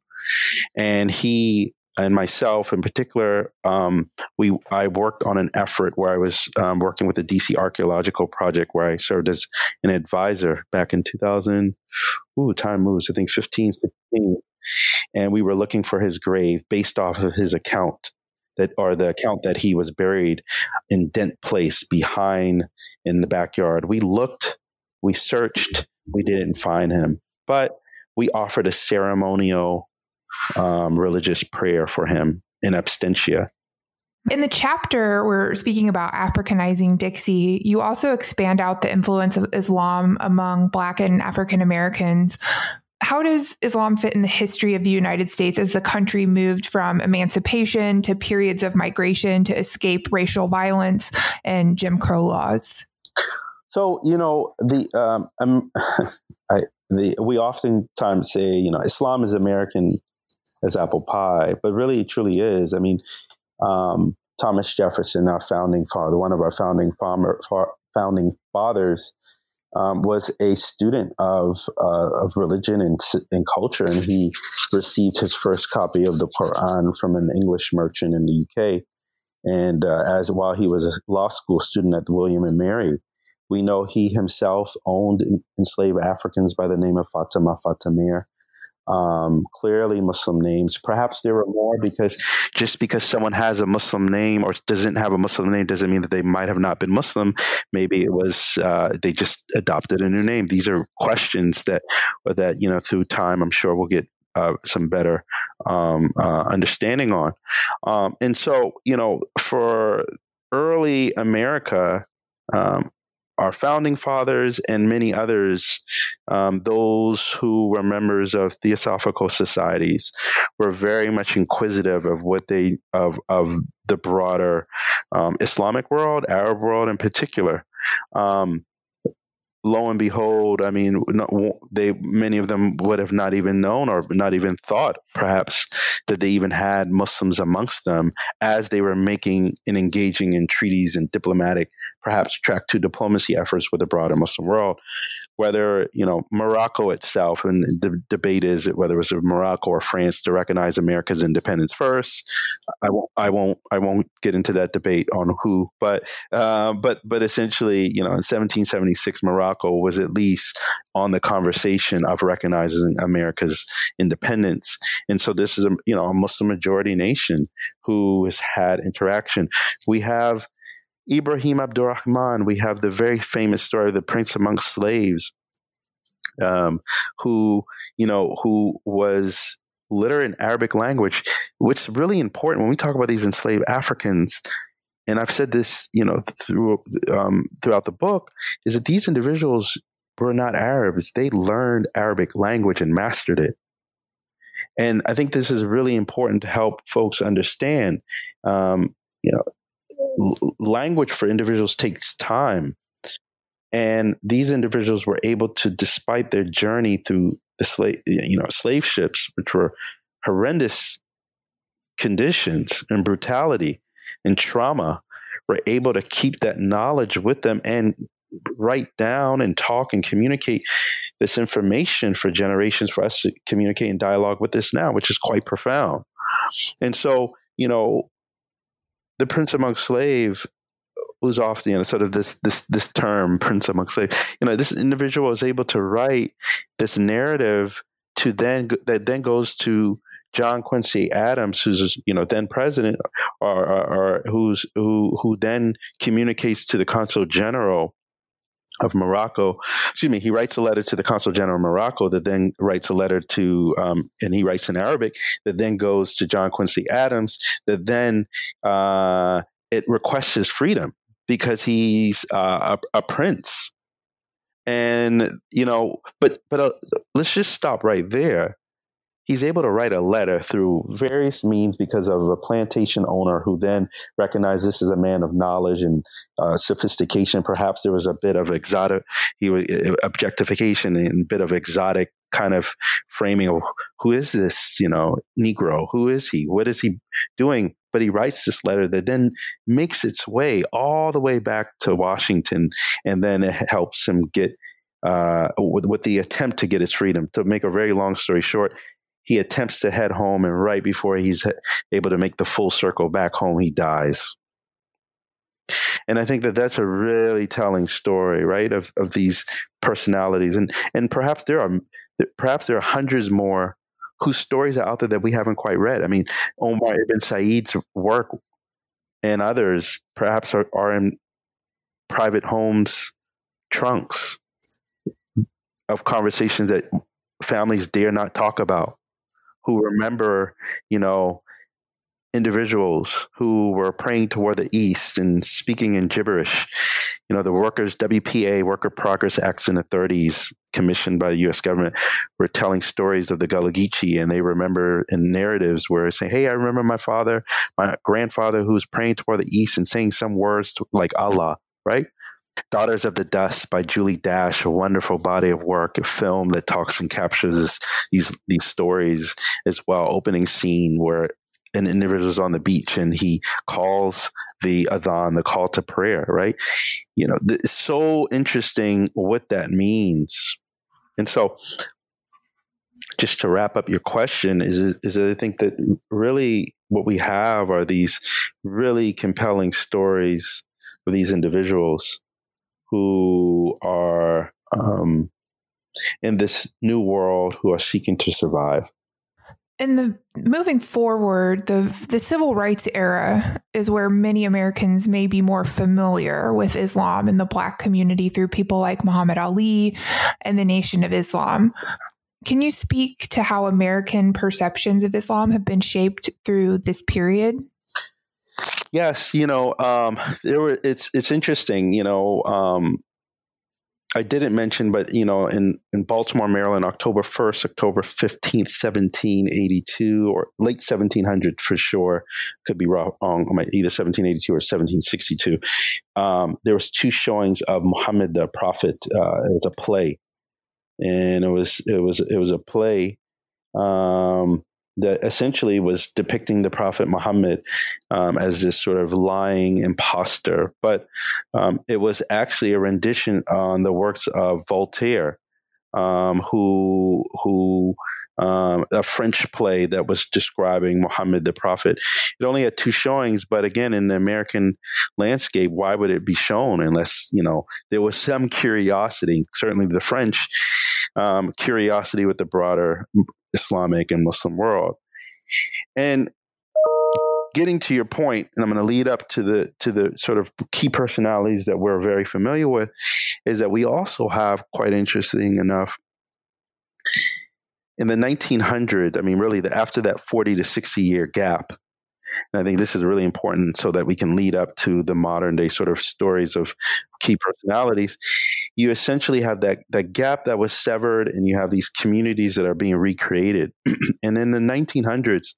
D: And he and myself in particular, um, we I worked on an effort where I was um, working with the D C Archaeological Project, where I served as an advisor back in two thousand. Ooh, time moves. I think fifteen, sixteen. And we were looking for his grave based off of his account, that or the account that he was buried in Dent Place behind in the backyard. We looked, we searched, we didn't find him, but we offered a ceremonial Um, religious prayer for him in absentia.
B: In the chapter, we're speaking about Africanizing Dixie. You also expand out the influence of Islam among Black and African Americans. How does Islam fit in the history of the United States as the country moved from emancipation to periods of migration to escape racial violence and Jim Crow laws?
D: So, you know, the um, um I, the we oftentimes say, you know, Islam is American as apple pie, but really it truly is. I mean, um, Thomas Jefferson, our founding father, one of our founding farmer, far, founding fathers, um, was a student of uh, of religion and, and culture, and he received his first copy of the Quran from an English merchant in the U K. And uh, as while he was a law school student at the William and Mary, we know he himself owned enslaved Africans by the name of Fatima Fatimir. Um, clearly Muslim names. Perhaps there were more, because just because someone has a Muslim name or doesn't have a Muslim name doesn't mean that they might have not been Muslim. Maybe it was uh, they just adopted a new name. These are questions that that you know through time I'm sure we'll get uh, some better um, uh, understanding on. Um, and so you know for early America. Um, Our founding fathers and many others, um, those who were members of theosophical societies, were very much inquisitive of what they of of the broader um, Islamic world, Arab world in particular. Um, lo and behold, I mean, they many of them would have not even known or not even thought, perhaps, that they even had Muslims amongst them as they were making and engaging in treaties and diplomatic, perhaps track two diplomacy efforts with the broader Muslim world. whether, you know, Morocco itself, and the debate is whether it was Morocco or France to recognize America's independence first. I won't, I won't, I won't get into that debate on who, but, uh, but, but essentially, you know, in seventeen seventy-six, Morocco was at least on the conversation of recognizing America's independence. And so this is a, you know, a Muslim majority nation who has had interaction. We have Ibrahim Abdurrahman. We have the very famous story of the Prince Amongst Slaves, um, who, you know, who was literate in Arabic language, which is really important when we talk about these enslaved Africans. And I've said this, you know, through, um, throughout the book, is that these individuals were not Arabs. They learned Arabic language and mastered it. And I think this is really important to help folks understand, um, you know, language for individuals takes time. And these individuals were able to, despite their journey through the slave, you know, slave ships, which were horrendous conditions and brutality and trauma, were able to keep that knowledge with them and write down and talk and communicate this information for generations, for us to communicate and dialogue with this now, which is quite profound. And so, you know, the Prince Amongst Slave was often, you know, sort of this this this term, Prince Amongst Slave. You know, this individual was able to write this narrative to then that then goes to John Quincy Adams, who's, you know, then president, or, or, or who's who who then communicates to the Consul General of Morocco. Excuse me. He writes a letter to the Consul General of Morocco that then writes a letter to, um, and he writes in Arabic that then goes to John Quincy Adams. That then uh, it requests his freedom because he's uh, a, a prince. And you know, but but uh, let's just stop right there. He's able to write a letter through various means because of a plantation owner who then recognized this as a man of knowledge and uh, sophistication. Perhaps there was a bit of exotic, he was objectification and a bit of exotic kind of framing of who is this, you know, Negro? Who is he? What is he doing? But he writes this letter that then makes its way all the way back to Washington, and then it helps him get uh, with, with the attempt to get his freedom. To make a very long story short, he attempts to head home, and right before he's able to make the full circle back home, he dies. And I think that that's a really telling story, right, of of these personalities, and and perhaps there are perhaps there are hundreds more whose stories are out there that we haven't quite read. I mean, Omar ibn Said's work and others perhaps are, are in private homes' trunks of conversations that families dare not talk about, who remember, you know, individuals who were praying toward the east and speaking in gibberish. You know, the workers, W P A, Worker Progress Acts in the thirties, commissioned by the U S government, were telling stories of the Gullah Geechee, and they remember in narratives where saying, hey, I remember my father, my grandfather who was praying toward the east and saying some words to, like Allah, right? Daughters of the Dust by Julie Dash, a wonderful body of work, a film that talks and captures this, these these stories as well. Opening scene where an individual is on the beach and he calls the adhan, the call to prayer, right? You know, th- it's so interesting what that means. And so just to wrap up your question is, is that I think that really what we have are these really compelling stories of these individuals who are um, in this new world, who are seeking to survive.
B: In the moving forward, the the civil rights era is where many Americans may be more familiar with Islam and the Black community through people like Muhammad Ali and the Nation of Islam. Can you speak to how American perceptions of Islam have been shaped through this period?
D: Yes, you know, um, there were. It's it's interesting, you know. Um, I didn't mention, but you know, in, in Baltimore, Maryland, October first, October fifteenth, seventeen eighty-two, or late seventeen hundred for sure. Could be wrong, either seventeen eighty-two or seventeen sixty-two. Um, there was two showings of Muhammad the Prophet. Uh, it was a play, and it was it was it was a play. Um, that essentially was depicting the Prophet Muhammad um, as this sort of lying imposter. But um, it was actually a rendition on the works of Voltaire, um, who who um, a French play that was describing Muhammad the Prophet. It only had two showings, but again, in the American landscape, why would it be shown unless, you know, there was some curiosity, certainly the French um, curiosity with the broader Islamic and Muslim world. And getting to your point, and I'm going to lead up to the to the sort of key personalities that we're very familiar with, is that we also have, quite interesting enough, in the nineteen hundreds, I mean, really, the, after that forty to sixty year gap, and I think this is really important so that we can lead up to the modern day sort of stories of key personalities. You essentially have that, that gap that was severed, and you have these communities that are being recreated. And in the nineteen hundreds,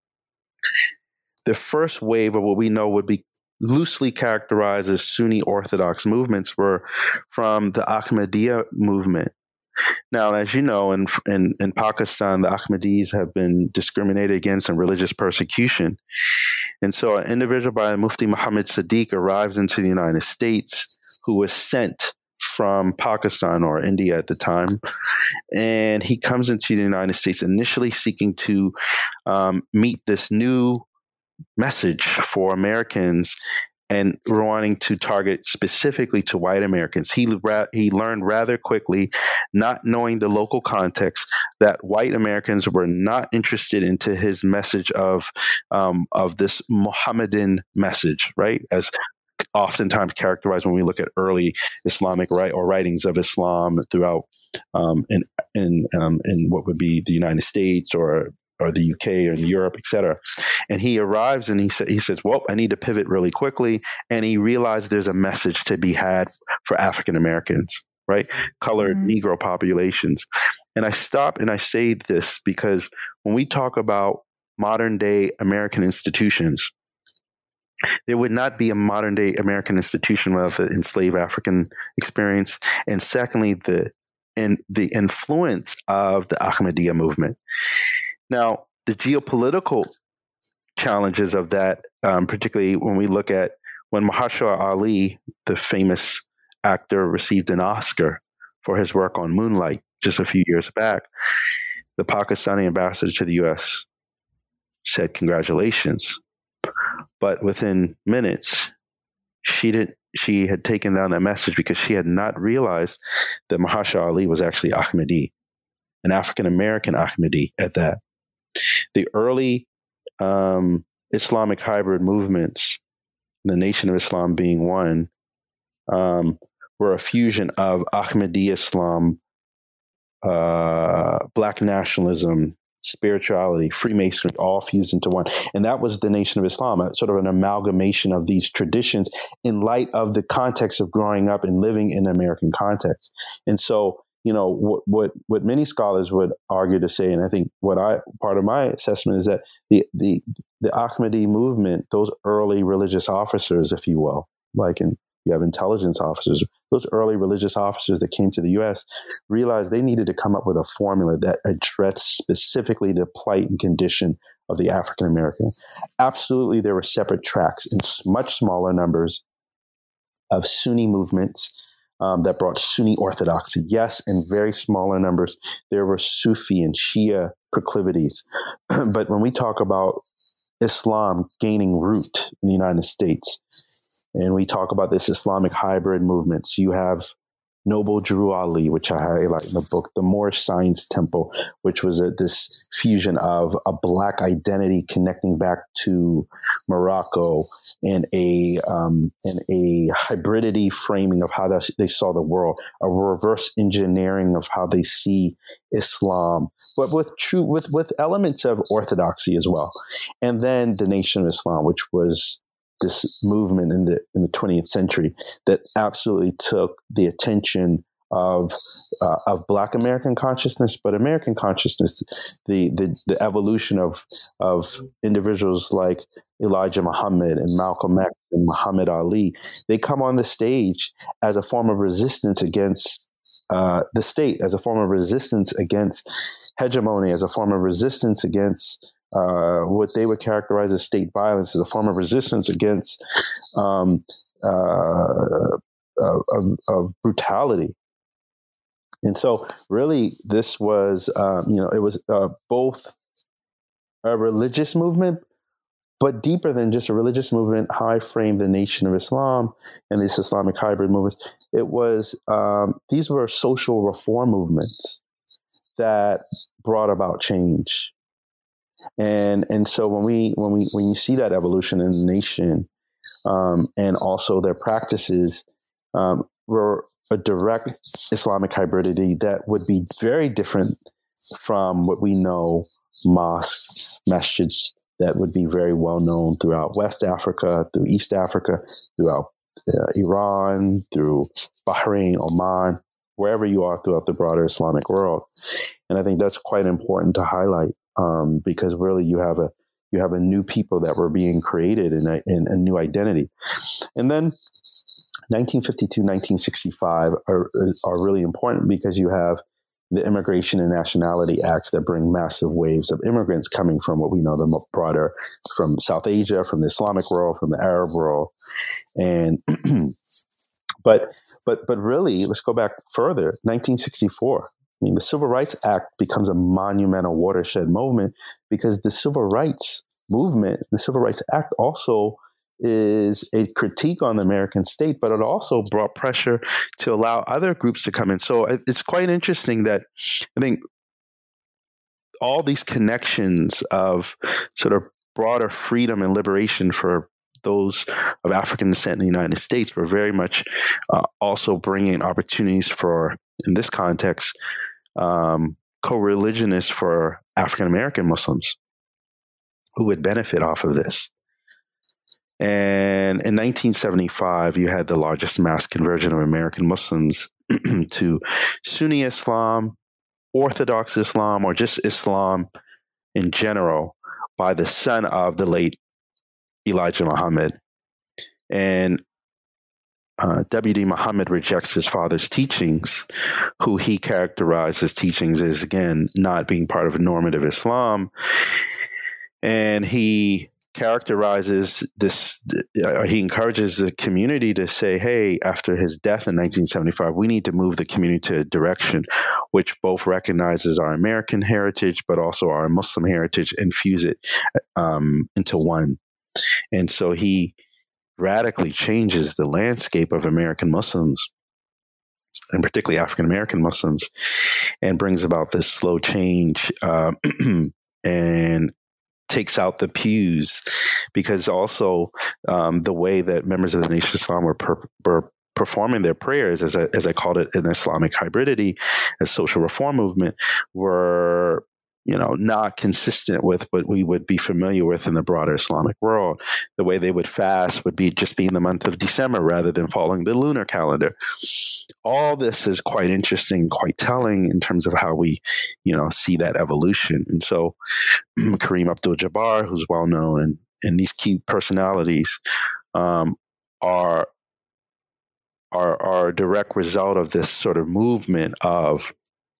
D: the first wave of what we know would be loosely characterized as Sunni Orthodox movements were from the Ahmadiyya movement. Now, as you know, in, in, in Pakistan, the Ahmadis have been discriminated against in religious persecution. And so an individual by Mufti Muhammad Sadiq arrives into the United States, who was sent from Pakistan or India at the time. And he comes into the United States initially seeking to um, meet this new message for Americans and wanting to target specifically to white Americans. He ra- he learned rather quickly, not knowing the local context, that white Americans were not interested into his message of um, of this Mohammedan message, right? As oftentimes characterized when we look at early Islamic write or writings of Islam throughout um, in in um, in what would be the United States or or the U K or in Europe, et cetera. And he arrives and he, sa- he says, well, I need to pivot really quickly. And he realized there's a message to be had for African Americans, right? Colored mm-hmm. Negro populations. And I stop and I say this because when we talk about modern day American institutions, there would not be a modern day American institution without the enslaved African experience. And secondly, the in the influence of the Ahmadiyya movement. Now, the geopolitical challenges of that, um, particularly when we look at when Mahershala Ali, the famous actor, received an Oscar for his work on Moonlight just a few years back, the Pakistani ambassador to the U S said, congratulations. But within minutes, she didn't. She had taken down that message because she had not realized that Mahershala Ali was actually Ahmadi, an African-American Ahmadi at that. The early um, Islamic hybrid movements, the Nation of Islam being one, um, were a fusion of Ahmadi Islam, uh, Black nationalism, spirituality, Freemasonry, all fused into one. And that was the Nation of Islam, a, sort of an amalgamation of these traditions in light of the context of growing up and living in an American context. And so, you know, what, what, what many scholars would argue to say, and I think what I, part of my assessment is that the, the, the Ahmadi movement, those early religious officers, if you will, like in, you have intelligence officers, those early religious officers that came to the U S realized they needed to come up with a formula that addressed specifically the plight and condition of the African American. Absolutely, there were separate tracks in much smaller numbers of Sunni movements um, that brought Sunni orthodoxy. Yes, in very smaller numbers, there were Sufi and Shia proclivities. But when we talk about Islam gaining root in the United States, and we talk about this Islamic hybrid movements, you have Noble Drew Ali, which I highlight in the book, the Moorish Science Temple, which was a, this fusion of a Black identity connecting back to Morocco and a um, and a hybridity framing of how they saw the world, a reverse engineering of how they see Islam, but with true with with elements of orthodoxy as well. And then the Nation of Islam, which was this movement in the in the twentieth century that absolutely took the attention of uh, of Black American consciousness, but American consciousness, the the, the evolution of of individuals like Elijah Muhammad and Malcolm X and Muhammad Ali. They come on the stage as a form of resistance against uh, the state as a form of resistance against hegemony, as a form of resistance against uh, what they would characterize as state violence, as a form of resistance against um, uh, of, of brutality. And so really this was, um, you know, it was uh, both a religious movement, but deeper than just a religious movement, how I framed the Nation of Islam and these Islamic hybrid movements. It was, um, these were social reform movements that brought about change. And and so when we when we when you see that evolution in the nation, um, and also their practices um, were a direct Islamic hybridity that would be very different from what we know mosques, masjids that would be very well known throughout West Africa, through East Africa, throughout uh, Iran, through Bahrain, Oman, wherever you are throughout the broader Islamic world. And I think that's quite important to highlight um, because really you have a you have a new people that were being created in a, in a new identity. And then nineteen fifty-two, nineteen sixty-five are, are really important because you have the Immigration and Nationality Acts that bring massive waves of immigrants coming from what we know the broader, from South Asia, from the Islamic world, from the Arab world. And but but but really, let's go back further, nineteen sixty-four. I mean, the Civil Rights Act becomes a monumental watershed moment because the Civil Rights Movement, the Civil Rights Act also is a critique on the American state, but it also brought pressure to allow other groups to come in. So it's quite interesting that I think all these connections of sort of broader freedom and liberation for those of African descent in the United States were very much uh, also bringing opportunities for, in this context, um, co-religionists for African American Muslims who would benefit off of this. And in nineteen seventy-five, you had the largest mass conversion of American Muslims to Sunni Islam, Orthodox Islam, or just Islam in general by the son of the late Elijah Muhammad. And uh, W D Muhammad rejects his father's teachings, who he characterized as teachings as, again, not being part of normative Islam. And he characterizes this, uh, he encourages the community to say, hey, after his death in nineteen seventy-five, we need to move the community to a direction which both recognizes our American heritage, but also our Muslim heritage and fuse it um, into one. And so he radically changes the landscape of American Muslims, and particularly African American Muslims, and brings about this slow change uh, and takes out the pews, because also um, the way that members of the Nation of Islam were, per- were performing their prayers, as I, as I called it, in Islamic hybridity, a social reform movement, were, you know, not consistent with what we would be familiar with in the broader Islamic world. The way they would fast would be just be in the month of December rather than following the lunar calendar. All this is quite interesting, quite telling in terms of how we, you know, see that evolution. And so Kareem Abdul-Jabbar, who's well known, and, and these key personalities um, are, are, are a direct result of this sort of movement of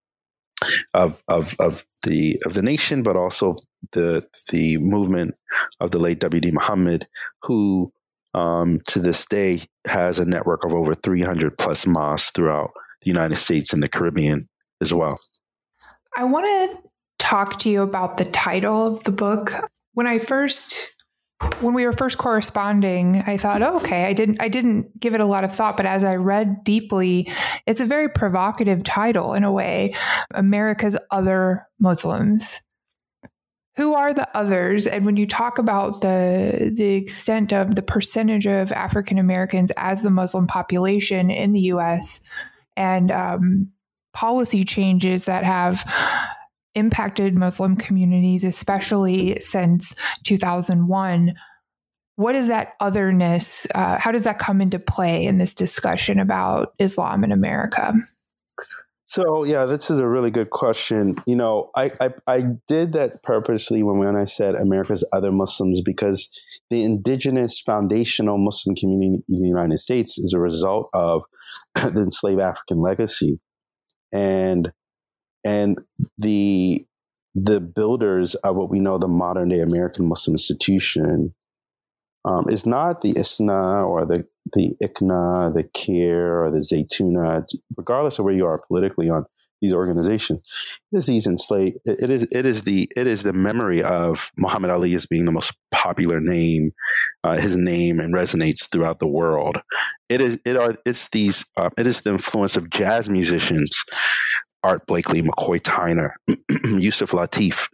D: Of, of of the of the nation, but also the the movement of the late W D Muhammad, who um, to this day has a network of over three hundred plus mosques throughout the United States and the Caribbean as well.
B: I want to talk to you about the title of the book. When I first When we were first corresponding, I thought, oh, okay, I didn't I didn't give it a lot of thought, but as I read deeply, it's a very provocative title in a way, America's Other Muslims. Who are the others? And when you talk about the the extent of the percentage of African Americans as the Muslim population in the U S and um, policy changes that have impacted Muslim communities, especially since two thousand one. What is that otherness? Uh, how does that come into play in this discussion about Islam in America?
D: So, yeah, this is a really good question. You know, I, I, I did that purposely when, when I said America's Other Muslims, because the indigenous foundational Muslim community in the United States is a result of the enslaved African legacy.
C: and and the the builders of what we know the modern day American Muslim institution um, is not the ISNA or the the I C N A, the CARE or the Zaytuna, regardless of where you are politically on these organizations. It is these enslaved. It is it is the it is the memory of Muhammad Ali as being the most popular name. Uh, his name and resonates throughout the world. It is it are it's these uh, it is the influence of jazz musicians, Art Blakely, McCoy Tyner, Yusuf Lateef,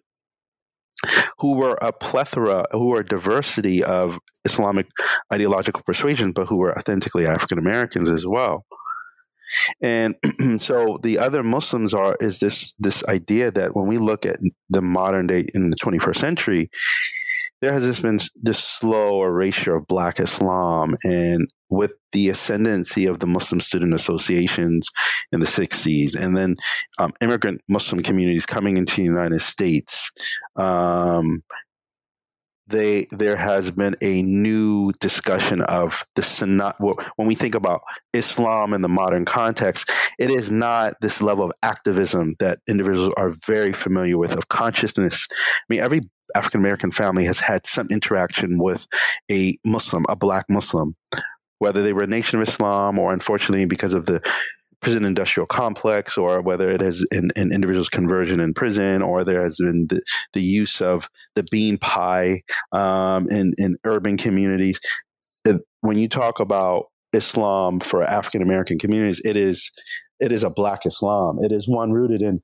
C: who were a plethora, who were a diversity of Islamic ideological persuasion, but who were authentically African Americans as well. And so the other Muslims are is this this idea that when we look at the modern day in the twenty-first century, there has this been this slow erasure of Black Islam, and with the ascendancy of the Muslim student associations in the sixties, and then um, immigrant Muslim communities coming into the United States, um, they there has been a new discussion of the Sunnah. When we think about Islam in the modern context, it is not this level of activism that individuals are very familiar with, of consciousness. I mean, every African American family has had some interaction with a Muslim, a Black Muslim, whether they were a Nation of Islam or, unfortunately, because of the prison industrial complex, or whether it has an, an individual's conversion in prison, or there has been the, the use of the bean pie um, in, in urban communities. When you talk about Islam for African American communities, it is it is a Black Islam. It is one rooted in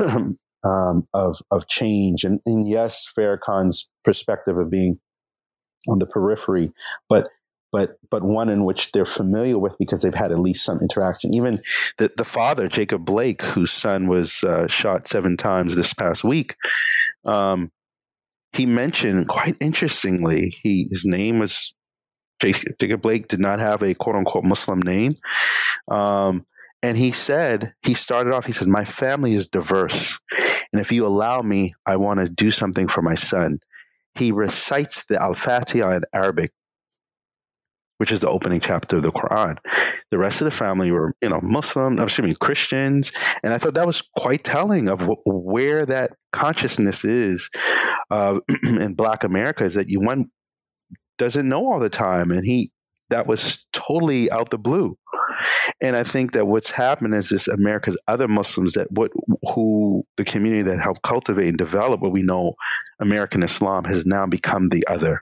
C: um, of of change, and, and yes, Farrakhan's perspective of being on the periphery, but but but one in which they're familiar with because they've had at least some interaction. Even the, the father, Jacob Blake, whose son was uh, shot seven times this past week, um, he mentioned, quite interestingly, he his name was Jacob, Jacob Blake did not have a quote unquote Muslim name. Um, and he said, he started off, he said, my family is diverse. And if you allow me, I want to do something for my son. He recites the Al-Fatiha in Arabic, which is the opening chapter of the Quran. The rest of the family were, you know, Muslim, I'm assuming Christians. And I thought that was quite telling of wh- where that consciousness is uh, in Black America, is that you one doesn't know all the time. And he, that was totally out the blue. And I think that what's happened is this America's other Muslims that what who the community that helped cultivate and develop what we know American Islam has now become the other.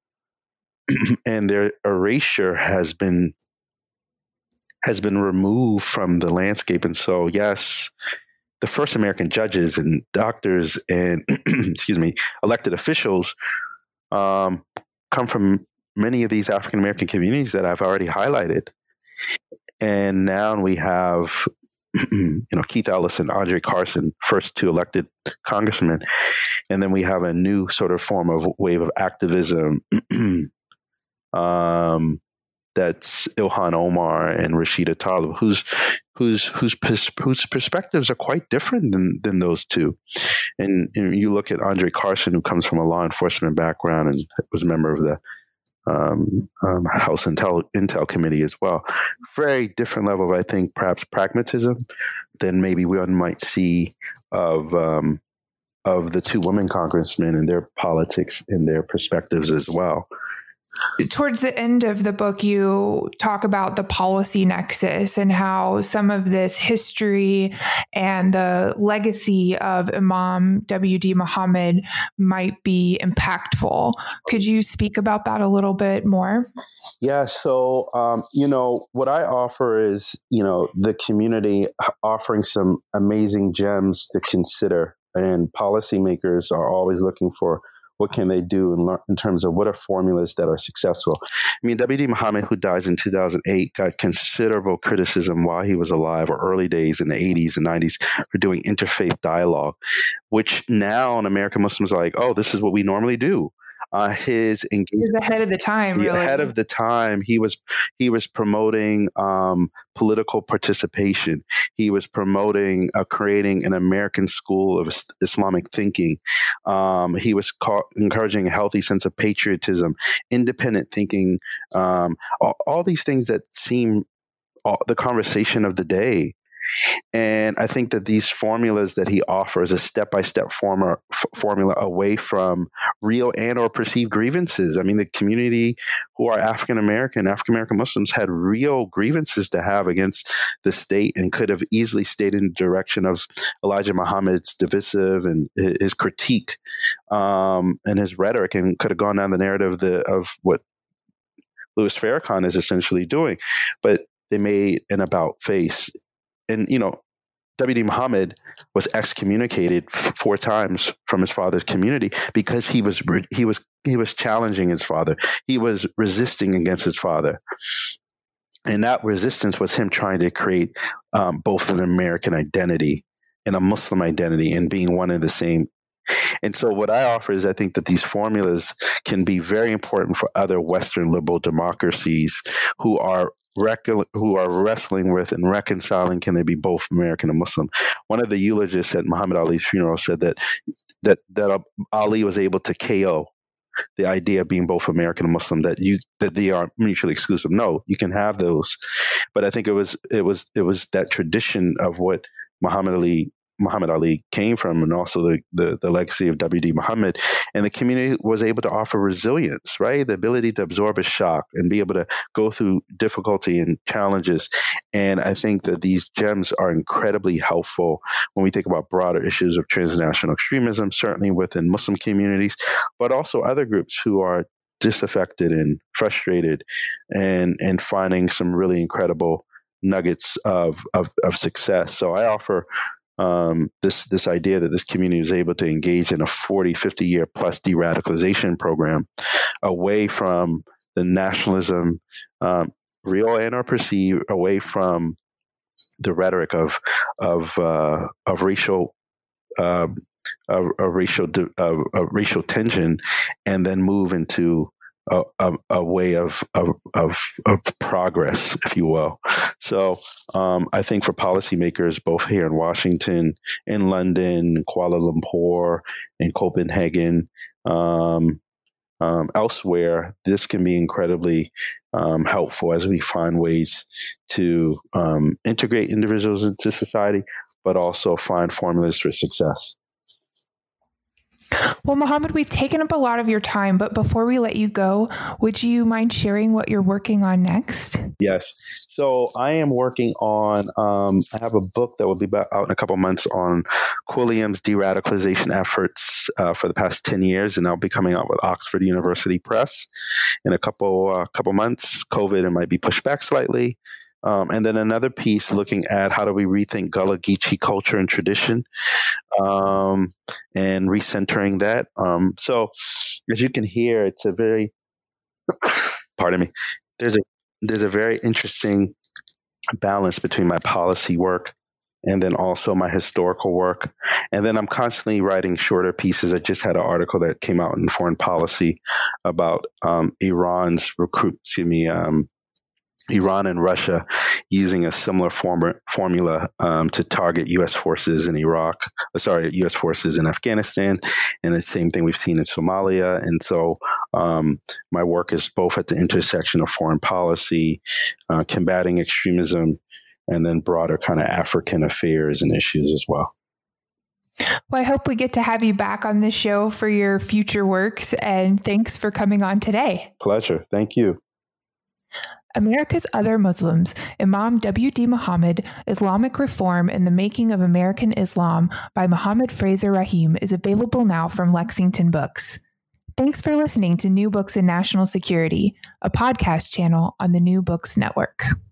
C: And their erasure has been has been removed from the landscape. And so, yes, the first American judges and doctors and excuse me, elected officials um, come from many of these African American communities that I've already highlighted. And now we have, you know, Keith Ellis and Andre Carson, first two elected congressmen, and then we have a new sort of form of wave of activism. Um, that's Ilhan Omar and Rashida Tlaib, whose whose whose whose perspectives are quite different than than those two. And, and you look at Andre Carson, who comes from a law enforcement background and was a member of the um, um, House Intel Intel Committee as well. Very different level of, I think, perhaps pragmatism than maybe one might see of um, of the two women congressmen and their politics and their perspectives as well.
B: Towards the end of the book, you talk about the policy nexus and how some of this history and the legacy of Imam W D Muhammad might be impactful. Could you speak about that a little bit more?
C: Yeah. So, um, you know, what I offer is, you know, the community offering some amazing gems to consider, and policymakers are always looking for what can they do in, learn, in terms of what are formulas that are successful. I mean, W D Muhammad, who dies in two thousand eight, got considerable criticism while he was alive, or early days in the eighties and nineties, for doing interfaith dialogue, which now in American Muslims are like, oh, this is what we normally do. Uh, his engagement,
B: he was ahead of the time. Really,
C: ahead of the time. He was he was promoting um, political participation. He was promoting uh, creating an American school of Islamic thinking. Um, he was ca- encouraging a healthy sense of patriotism, independent thinking, um, all, all these things that seem all, the conversation of the day.
D: And I think that these formulas that he offers, a step-by-step form- f- formula away from real and or perceived grievances. I mean, the community who are African-American, African-American Muslims had real grievances to have against the state and could have easily stayed in the direction of Elijah Muhammad's divisive and his critique um, and his rhetoric, and could have gone down the narrative of, the, of what Louis Farrakhan is essentially doing. But they made an about face. And, you know, W D Muhammad was excommunicated f- four times from his father's community because he was he was he was challenging his father. He was resisting against his father. And that resistance was him trying to create um, both an American identity and a Muslim identity and being one and the same. And so what I offer is I think that these formulas can be very important for other Western liberal democracies who are Rec- who are wrestling with and reconciling, can they be both American and Muslim? One of the eulogists at Muhammad Ali's funeral said that that that Ali was able to K O the idea of being both American and Muslim, that you that they are mutually exclusive. No, you can have those, but I think it was it was it was that tradition of what Muhammad Ali Muhammad Ali came from, and also the, the the legacy of W D Muhammad, and the community was able to offer resilience, right? The ability to absorb a shock and be able to go through difficulty and challenges. And I think that these gems are incredibly helpful when we think about broader issues of transnational extremism, certainly within Muslim communities, but also other groups who are disaffected and frustrated, and and finding some really incredible nuggets of of, of success. So I offer Um, this this idea that this community is able to engage in a forty, fifty year plus de-radicalization program away from the nationalism, um, real and or perceived, away from the rhetoric of of uh, of racial uh, of, of racial of, of racial tension, and then move into A, a, a way of, of of of progress, if you will. So um, I think for policymakers, both here in Washington, in London, Kuala Lumpur, in Copenhagen, um, um, elsewhere, this can be incredibly um, helpful as we find ways to um, integrate individuals into society, but also find formulas for success.
B: Well, Muhammad, we've taken up a lot of your time, but before we let you go, would you mind sharing what you're working on next?
D: Yes. So I am working on, um, I have a book that will be out in a couple months on Quilliam's de-radicalization efforts uh, for the past ten years, and I'll be coming out with Oxford University Press in a couple, uh, couple months. COVID, it might be pushed back slightly. Um, and then another piece looking at how do we rethink Gullah Geechee culture and tradition, um, and recentering that. Um, so as you can hear, it's a very, pardon me, there's a, there's a very interesting balance between my policy work and then also my historical work. And then I'm constantly writing shorter pieces. I just had an article that came out in Foreign Policy about um, Iran's recruit, excuse me, um, Iran and Russia using a similar form- formula um, to target U S forces in Iraq, sorry, U S forces in Afghanistan, and the same thing we've seen in Somalia. And so um, my work is both at the intersection of foreign policy, uh, combating extremism, and then broader kind of African affairs and issues as well.
B: Well, I hope we get to have you back on this show for your future works, and thanks for coming on today.
D: Pleasure. Thank you.
B: America's Other Muslims, Imam W D Muhammad, Islamic Reform and the Making of American Islam by Mohammed Fraser Rahim is available now from Lexington Books. Thanks for listening to New Books in National Security, a podcast channel on the New Books Network.